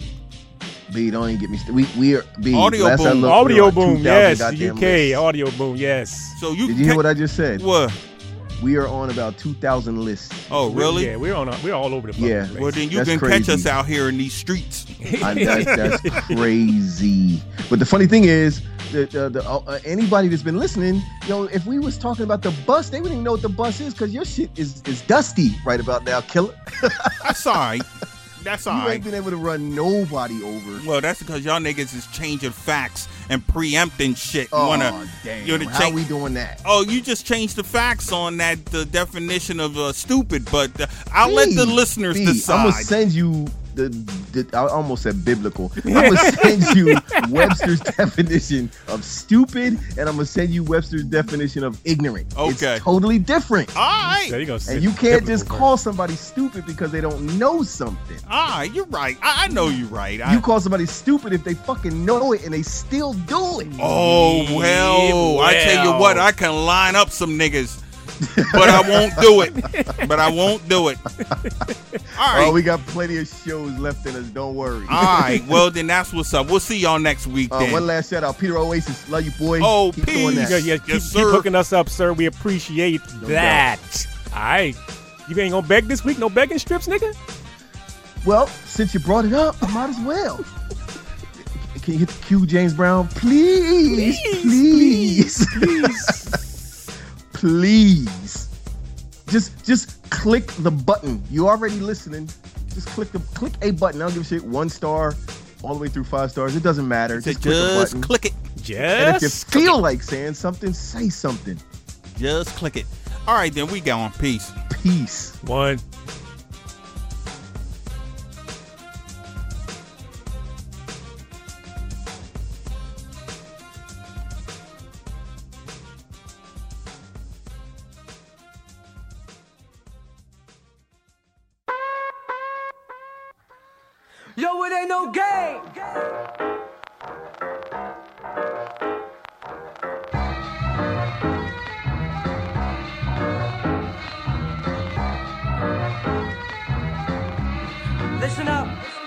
B, don't even get me. St- we we are B. Audio last I Boom. looked, Audio we were on Boom, two thousand yes, goddamn U K. lists. Audio Boom, yes. So you Did you hear what I just said? What? We are on about two thousand lists. Oh, really? Yeah, we're on. A, we're all over the place. Yeah. Well, then you That's can crazy. catch us out here in these streets. I, that, that's crazy. But the funny thing is, the, the, the, uh, anybody that's been listening, you know, if we was talking about the bus, they wouldn't even know what the bus is because your shit is, is dusty right about now, killer. That's all right. That's all You right. ain't been able to run nobody over. Well, that's because y'all niggas is changing facts and preempting shit. You Oh, wanna, damn. you wanna How change- we doing that? Oh, you just changed the facts on that the definition of uh, stupid, but uh, I'll let the B, listeners B, decide. I'm gonna send you the, the I almost said biblical. I'm gonna send you Webster's definition of stupid, and I'm gonna send you Webster's definition of ignorant. Okay. It's totally different. all right, So you gonna And you can't just call somebody stupid because they don't know something. all right, you're right. I, I know you're right. I, You call somebody stupid if they fucking know it and they still do it. oh well, I tell you what, I can line up some niggas, but I won't do it. But I won't do it. All right. Oh, we got plenty of shows left in us. Don't worry. All right. Well, then that's what's up. We'll see y'all next week. Uh, Then. one last shout out, Peter Oasis. Love you, boy. Oh, Keep doing peace. that. Yeah, yeah, keep, Yes, keep sir. hooking us up, sir. We appreciate that. All right. You ain't gonna beg this week? No begging strips, nigga? Well, since you brought it up, I might as well. Can you hit the cue, James Brown? Please, please, please, please. Just, just click the button. You already listening? Just click the click a button. I don't give a shit. One star, all the way through five stars. It doesn't matter. So Just click the just button. click it. And if you Just feel like saying something, say something. Just click it. All right, then we go on. Peace. Peace. one. Yo, it ain't no game. Listen up.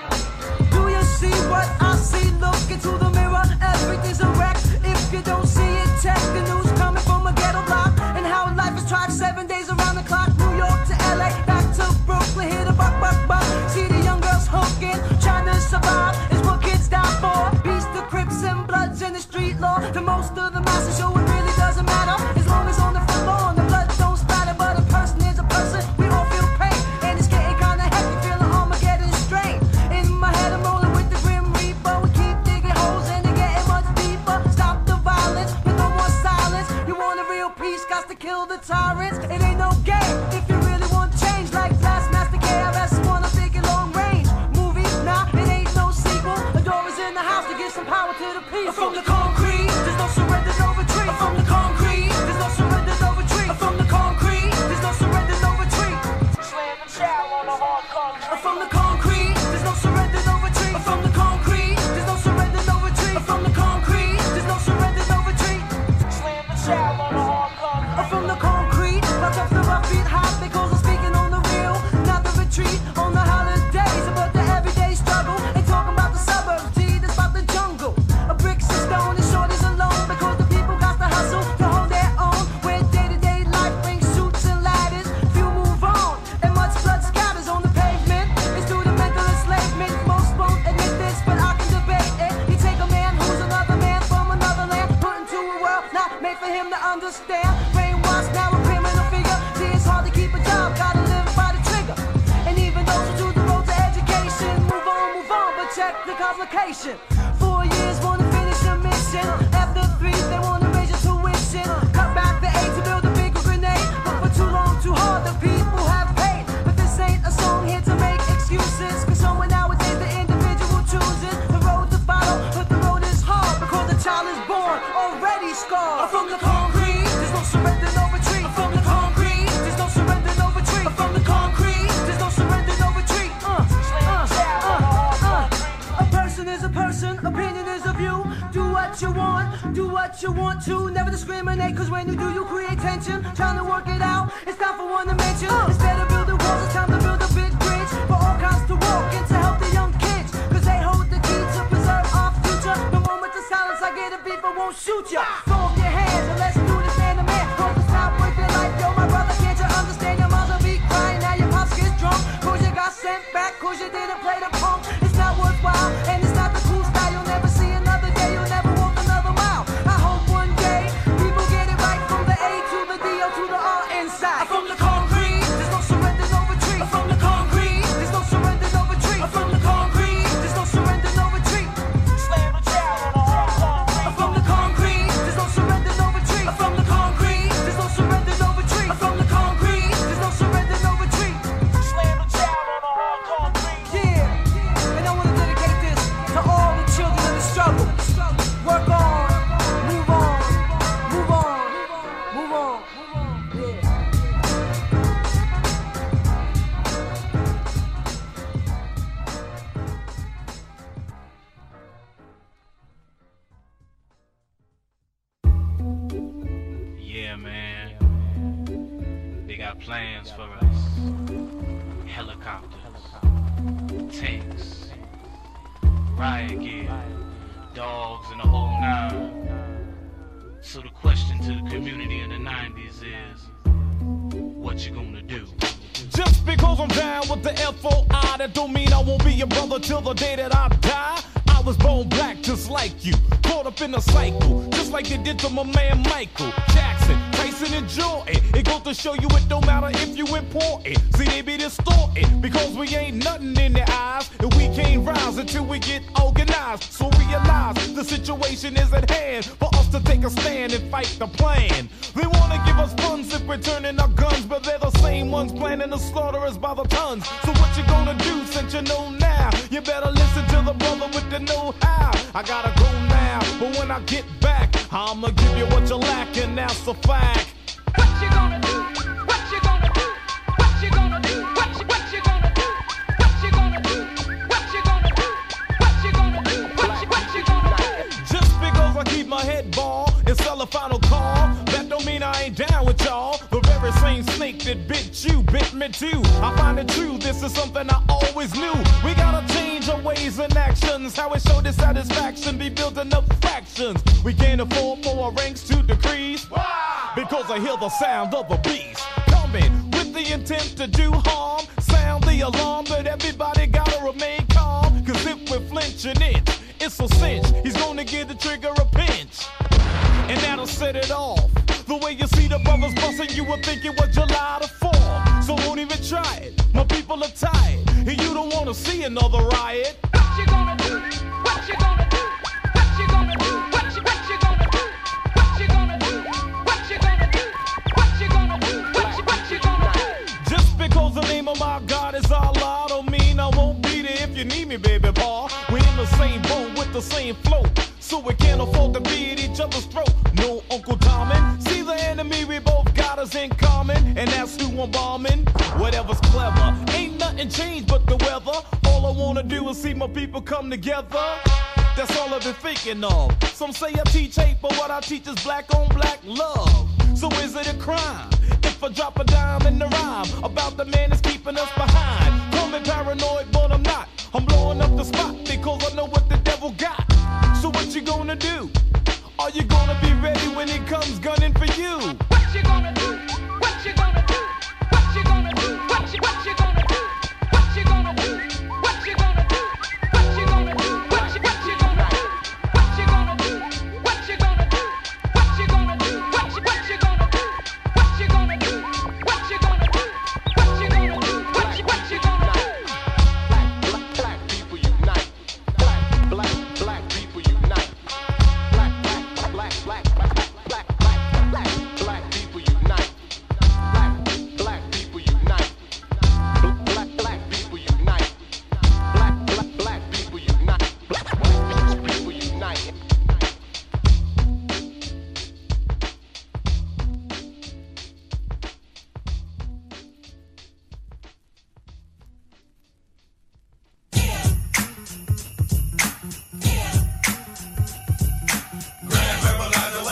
Do you see what I see? Look into the mirror. Everything's a wreck. If you don't see it, check the news coming from a ghetto block and how life is tried seven days around the clock. New York to L A, back to Brooklyn, hit a buck, buck, buck. See the young girls hooking, trying to survive is what kids die for. Beats the Crips and Bloods in the street law. To most of the masses, so it really doesn't matter as long as on the front lawn the blood don't spatter. But a person is a person. We all feel pain, and it's getting kinda hectic. Feeling Armageddon strain. In my head, I'm rolling with the Grim Reaper. We keep digging holes and they're getting much deeper. Stop the violence with no more silence. You want a real peace? Got to kill the tyrants. It ain't no game if you really want change. Like Last Master K R S One, I'm thinking long range. Movie, nah, it ain't no sequel. A door is in the house to give some power to the people. From the concrete, there's no surrender, no retreat. From the concrete, there's no surrender, no retreat. From the concrete, there's no surrender, no retreat. Slam and chow on the hard concrete. From the concrete, there's no surrender, no retreat. From the concrete, there's no surrender, no retreat. From the concrete, there's no surrender, no retreat. Slam and chow on the hard concrete. From the concrete, knock off the rough beat hot because I'm speaking on the real, not the retreat on the holidays, but the everyday struggle. Ain't talking about the suburbs, G, that's about the jungle. A bricks and stone and shorties alone because the people got to hustle to hold their own. Where day-to-day life brings suits and ladders, few move on and much blood scatters on the pavement. It's due to mental enslavement. Most won't admit this, but I can debate it. You take a man who's another man from another land, put into a world not made for him to understand. Brainwashed, now a criminal figure. See, it's hard to keep a job, gotta live by the trigger. And even those who do the road to education, move on, move on, but check the complication. Four years wanna finish a mission. After three, they wanna raise your tuition. Cut back the aid to build a bigger grenade. But for too long, too hard, the people have paid. But this ain't a song here to make excuses. Cause someone nowadays, the individual chooses the road to follow. But the road is hard because the child is born already scarred. From the concrete, there's no surrender, no retreat. From the concrete, there's no surrender, no retreat. From the concrete. you want, do what you want to, never discriminate, cause when you do, you create tension. Trying to work it out, it's time for one to mention. Instead of building walls, it's time to build a big bridge for all kinds to walk into healthy young kids, cause they hold the key to preserve our future. The moment of silence, I get a beat, but won't shoot ya. Throw up your hands and let's do this man to man. Cause it's not worth your life, yo, my brother, can't you understand? Your mom's a beat crying, now your pops gets drunk, cause you got sent back, cause you didn't play the punk. It's not worthwhile, and it's not the cool style. You'll never see another day, you'll never walk another mile. I hope one day people get it right, from the A to the D O to the R inside. From the concrete, there's no surrender, no retreat. From the concrete, there's no surrender, no retreat. From the concrete, there's no surrender, no retreat. Slam the child on the concrete. From the concrete, there's no surrender, no retreat. From the concrete, there's no surrender, no retreat. From the concrete, there's no surrender, no retreat. Slam the child on the hard concrete. Yeah, and I want to dedicate this to all the children in the struggle. Work on, move on, move on, move on. Yeah. Yeah, man. They got plans for us. Helicopters, tanks, riot gear, dogs, and the whole nine. So the question to the community in the nineties is, what you gonna do? Just because I'm down with the F O I, that don't mean I won't be your brother till the day that I die. I was born black just like you, caught up in a cycle, just like they did to my man Michael Jackson, Tyson, and Jordan. It goes to show you it don't matter if you important. See, they be distorted because we ain't nothing in their eyes, and we can't rise until we get organized. So realize the situation is at hand for us to take a stand and fight the plan. They wanna give us funds if we're turning our guns, but they're the same ones planning to slaughter us by the tons. So what you gonna do since you know now? You better listen to the brother with the know-how. I gotta go now, but when I get back, I'ma give you what you lack, and that's a fact. What you gonna do? What you gonna do? What you gonna do? What you, what you gonna do? What you gonna do? What you gonna do? What you gonna do? What you, what you gonna do? Just because I keep my head ball and sell a final call, that don't mean I ain't down with y'all. The very same snake that bit you, bit me too. I find it true, this is something I always knew. We gotta change our ways and actions, how it show dissatisfaction, be building up factions. We can't afford for our ranks to decrease. Why? Because I hear the sound of a beast coming with the intent to do harm. Sound the alarm, but everybody gotta remain calm, cause if we're flinching it, it's a cinch. He's gonna give the trigger a pinch, and that'll set it off. The way you see the brothers busting, you would think it was July the fourth. So don't even try it, my people are tired, and you don't wanna see another riot. What you gonna do? What you gonna do? What you gonna do? What you, what you gonna do? What you gonna do? What you gonna do? What you gonna do? What you, what you gonna do? Just because the name of my God is Allah don't mean I won't be there if you need me, baby boy. We in the same boat with the same float, so we can't afford to be at each other's throat. No Uncle Tommy, see the enemy, we both got us in common, and that's who I'm bombing. Whatever's clever, ain't nothing changed but the weather. All I wanna do is see my people come together. That's all I've been thinking of. Some say I teach hate, but what I teach is black on black love. So is it a crime if I drop a dime in the rhyme about the man that's keeping us behind? Call me paranoid, but I'm not. I'm blowing up the spot because I know what the devil got. So what you gonna do? Are you gonna be ready when it comes gunning for you? What you gonna do? What you gonna do? What you gonna do? What you, what you gonna do? What you gonna do? What you gonna do? What you gonna do? What you, what you gonna do? What you gonna do? What you gonna do? What you gonna do? What you, what you gonna do? What you gonna do? What you gonna do? What you gonna do? What you, what you gonna do? Black, black, black people unite. Black, black, black people unite. Black, black, black, black, black, black, black, black, black people unite. Black, black people unite.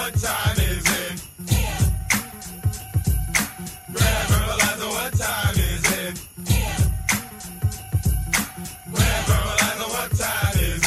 what time is it? Grand Verbalizer, what time is it? Grand Verbalizer, what time is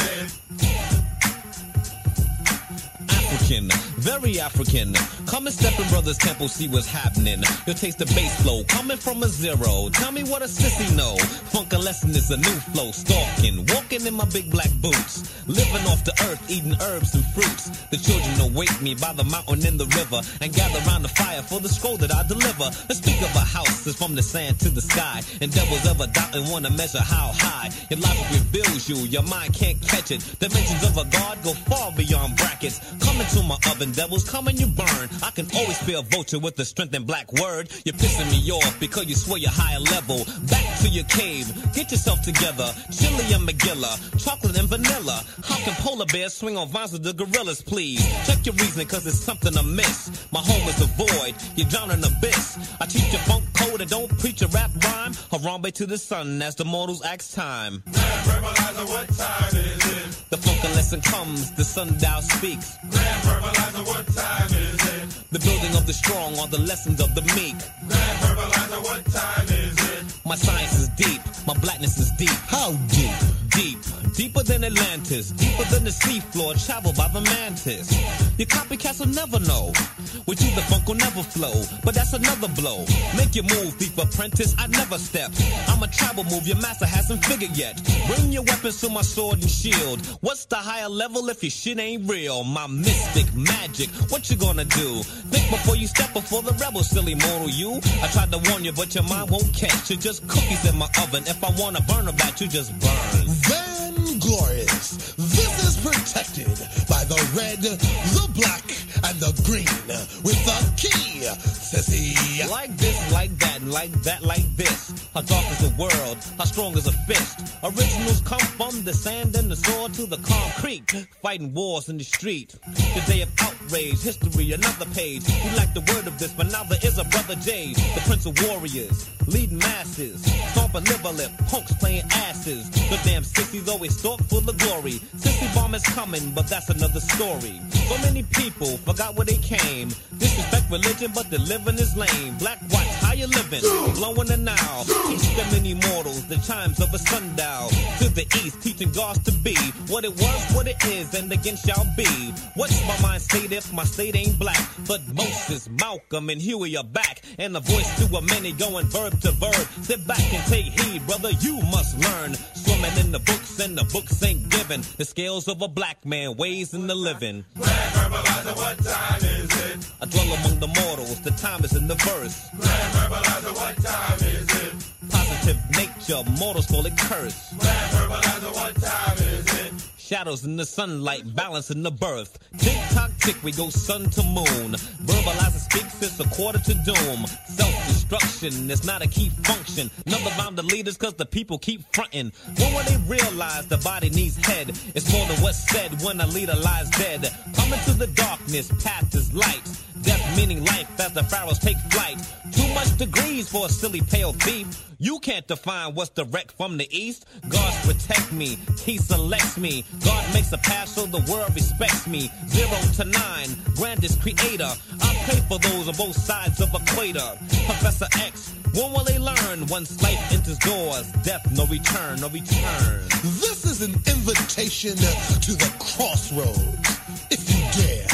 it? African, very African. Come and step in Brother's Temple, see what's happening. You'll taste the bass flow coming from a zero. Tell me what a sissy know. Funkin' lesson is a new flow. Stalking, walking in my big black boots. Living off the earth, eating herbs and fruits. The children await me by the mountain and the river and gather round the fire for the scroll that I deliver. Let's speak of a house that's from the sand to the sky. And devils ever doubt and wanna measure how high. Your logic reveals you, your mind can't catch it. Dimensions of a god go far beyond brackets. Come into my oven, devils, come and you burn. I can always be a vulture with the strength and black word. You're pissing me off because you swear you're higher level. Back to your cave, get yourself together. Chili and McGilla, chocolate and vanilla. How can polar bears swing on vines with the gorillas, please? Check your reasoning cause there's something amiss. My home is the void, you drown in abyss. I teach you funk code and don't preach a rap rhyme. Harambe to the sun as the mortals ask time. Grand Verbalizer, what time is it? The funkin' lesson comes, the sundial speaks. Grand Verbalizer, what time is it? The building of the strong are the lessons of the meek. Grand Verbalizer, what time is it? My science is deep, my blackness is deep. How deep? Deep, deeper than Atlantis, deeper than the seafloor, traveled by the mantis. Your copycats will never know. With you the funk will never flow, but that's another blow. Make your move, thief apprentice, I never step. I'm a tribal move your master hasn't figured yet. Bring your weapons to my sword and shield. What's the higher level if your shit ain't real? My mystic magic, what you gonna do? Think before you step before the rebel, silly mortal you. I tried to warn you, but your mind won't catch. You're just cookies in my oven. If I wanna burn a bat, you just burn. Van Glorious. This is protected by the red, the black, and the green with the key, sissy. Like this, like that, like that, like this. How dark is the world? How strong is a fist? Originals come from the sand and the sword to the concrete. Fighting wars in the street. The day of outrage, history, another page. You like the word of this, but now there is a brother J, the prince of warriors, leading masses. Stomping liver lip, punks playing asses. The damn sissies always stalk for the glory. Sissy bomb is coming, but that's another story. So many people forgot where they came. Disrespect religion, but the living is lame. Black watch, how you living? Blowing the Nile. Teach them many mortals the chimes of a sundial. To the east, teaching gods to be what it was, what it is, and again shall be. What's my mind state if my state ain't black? But Moses, Malcolm, and Huey are back. And a voice to a many going verb to verb. Sit back and take heed, brother, you must learn. Swimming in the books, and the books ain't given. The scales of a black man weighs in the living. Grand Verbalizer, what time is it? I dwell among the mortals, the time is in the verse. Grand Verbalizer, what time is it? Positive nature, mortals call it curse. Grand Verbalizer, what time is it? Shadows in the sunlight, balancing the birth. Tick tock tick, we go sun to moon. Verbalizer speaks, it's a quarter to doom. Self-destruction is not a key function. Another round of leaders cause the people keep fronting. When will they realize the body needs head? It's more than what's said when a leader lies dead. Come into the darkness, path is light. Death meaning life as the pharaohs take flight. Too much degrees for a silly pale thief. You can't define what's direct from the east. God protect me, he selects me. God makes a path so the world respects me. Zero to nine, grandest creator. I pray for those on both sides of equator. Professor X, when will they learn? Once life enters doors, death no return, no return. This is an invitation to the crossroads. If you dare,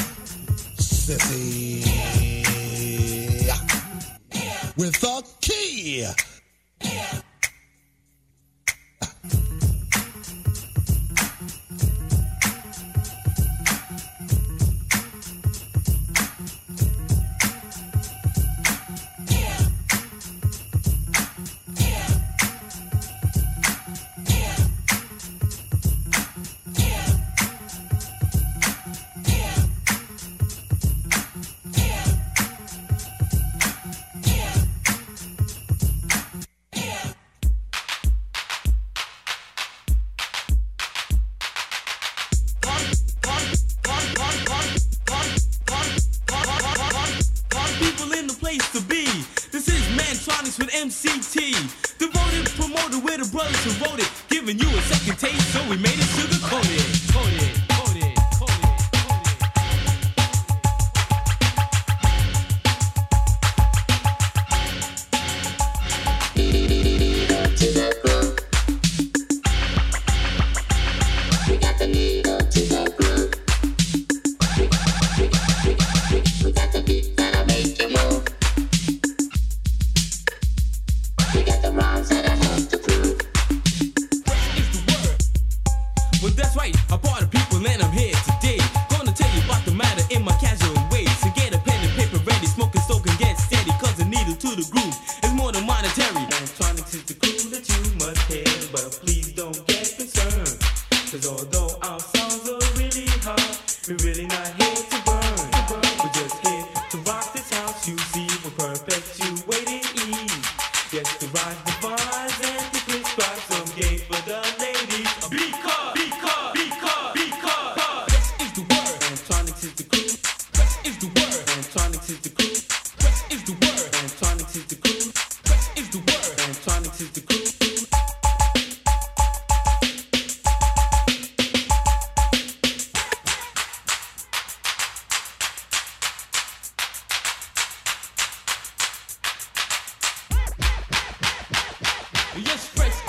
sissy. With a key. With M C T, devoted promoter, we're the brothers who wrote it, giving you a second taste, so we made it sugar coated, coated, coated, coated, coated.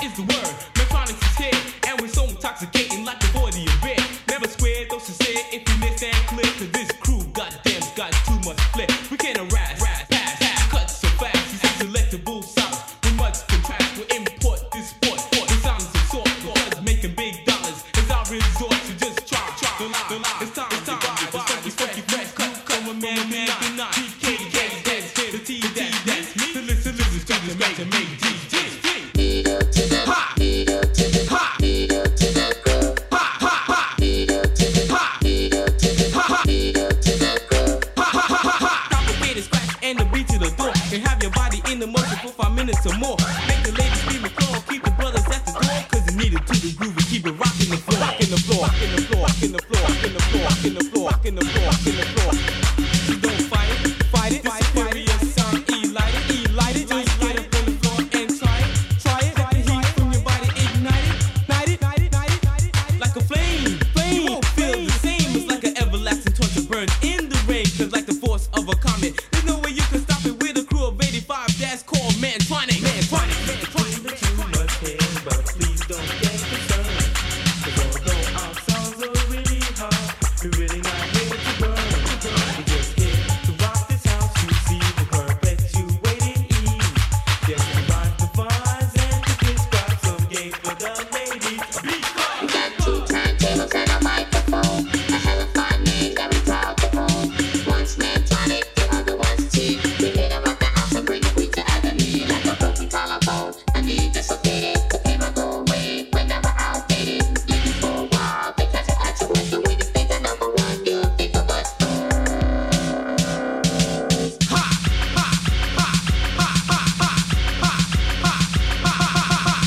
is the word. Metronics is here, and we're so intoxicating like the body of beer. Never square, though sincere, if you listen clear, cause this crew, goddamn, got too much flair. We can't harass, pass, pass, cut so fast. These selectable sounds, we must contrast, we import this sport. The sounds of sort, because making big dollars is our resort to just try, try, the lie, the lie. It's time, it's time, it's time, it's funky, fresh, cut, cut, from a man, man, good night. P K, K, that's the T, that's that's me. To listen, listen, to the make, to make D J. Ha! Ha! And have your body in the motion for five minutes or more. Make the ladies scream and claw, keep the brothers at the door, cause it needed to the groove and keep it rocking the floor, rocking the floor, rocking the floor, rocking the floor, rocking the floor, rocking the floor, rocking the floor, rocking the floor. So don't fight it, fight it, fight it, fight it. Sound E-light it, E-light it, just get up on the floor and try it, try it. Let the heat from your body ignite it, ignite it, ignite it, ignite it, like a flame, flame. You won't feel the same. It's like an everlasting torch that burns in the rain, cause like the force of a comet, there's no way you can stop it with a crew of eighty-five. That's called Mantronic. Mantronic. Mantronic. Too much pain, but please don't get concerned. Cause although our songs are really hard, we're really not here to burn. We're just here to rock this house. You see the perpetuating ease. Just to rock the vines and to describe some game for the ladies. Beat up. We got two turntables and a microphone. A hella fine man that we proud to own. One's Mantronic, the other one's T. We hit him at the house and bring it to agony. Like a broken collarbone, I need dislocated. The pain will go away, we're never outdated. Living for a while, they catch an accident. The way to think the number one, you'll think of us. Ha! Ha! Ha! Ha! Ha! Ha! Ha! Ha!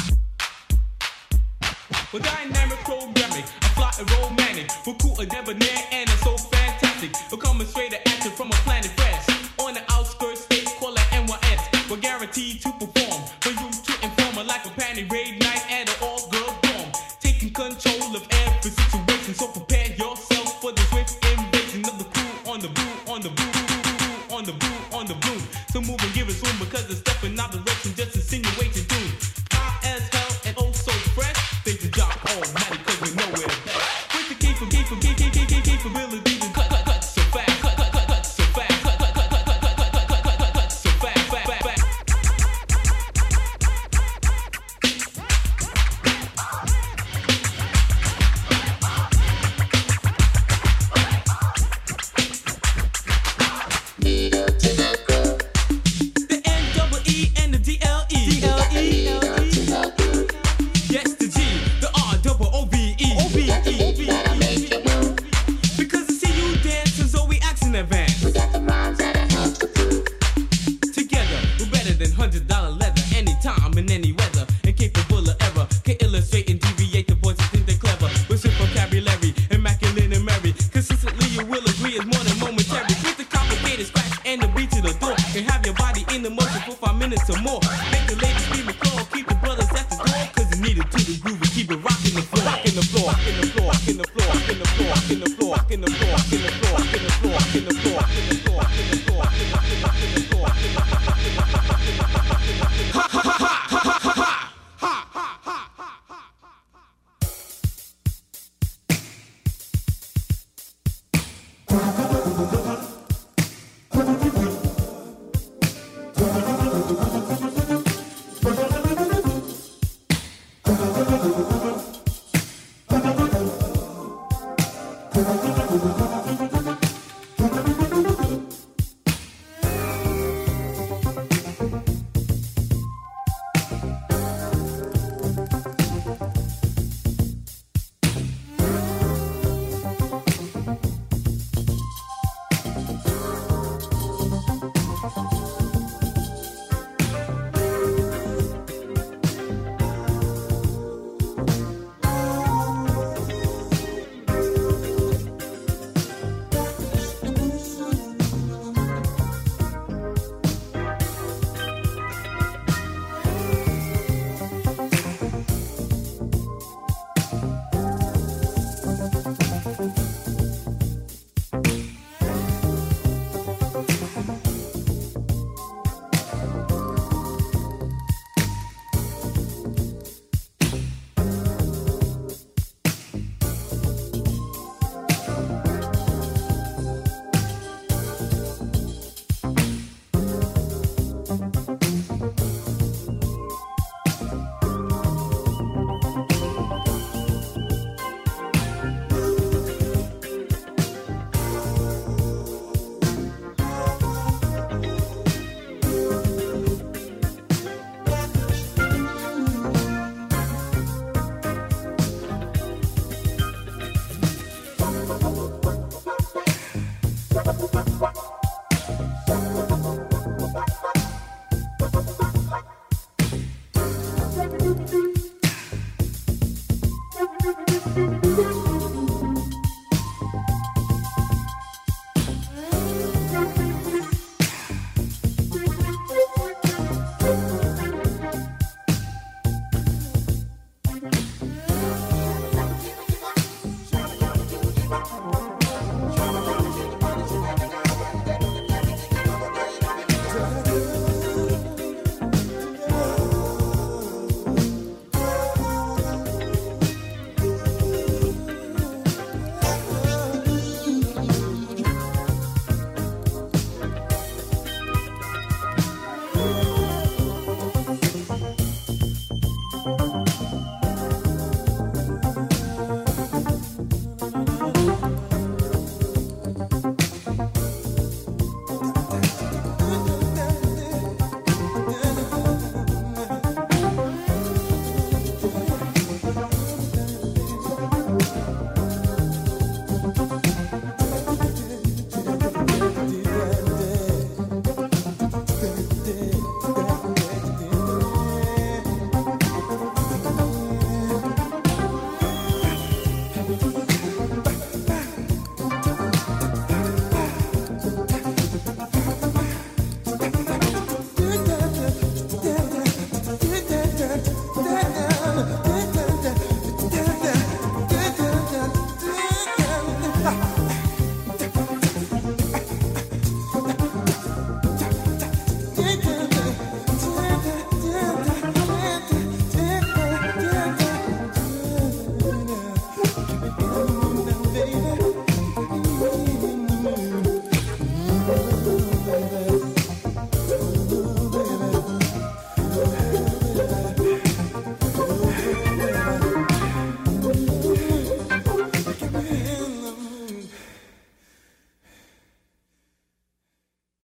We're dynamic, programming, a fly and romantic. We're cool and debonair and it's so fantastic. We're coming straight to action from a planet fresh. On the outskirts, state call it N Y S. We're guaranteed to perform for you to inform like a panty raid night at an all-girl dorm. Taking control of every situation, so prepare yourself for the swift invasion of the crew on the boo, on the boo, on the boo, on the boo. So move and give us room because it's stepping out direction, just insinuating doom. High as hell and oh so fresh. Think the job almighty cause we know we're best. With the capable, capable, capable, capabilities and cut, cut, cut so fast, cut, cut, cut, cut so fast, cut, cut, cut, cut, cut, cut, cut, cut, cut, cut, cut so fast, fast, fast, fast. Needle to the groove. The N double E and the D L E. D L E. Needle to the groove. Yes, the G, the R double O V E. O V E. Gotta make it move. Because I see you dancing, so we act in advance. We got the rhymes that help to prove. Together, we're better than hundred dollar leather, anytime in any weather, and capable of error. Can illustrate and deviate the boys that think they're clever. With your vocabulary, immaculate and merry. Consistently, you will agree it's more than momentary. With the complicated scratch and the beat to the door, can have your body in the motion for five minutes or more. Make the ladies scream and claw, keep the brothers at the door, cause it needed to the groove and keep it rocking the floor, rocking the floor, rocking the floor, rocking the floor, rocking the floor, rocking the floor, rocking the floor, rocking the floor, rocking the floor, rocking the floor, rocking the floor, rocking the floor, rocking the floor, rocking the floor, rocking the floor, rocking the floor, rocking the floor, rocking the floor. Ha ha ha ha ha ha ha ha ha ha ha. What, what,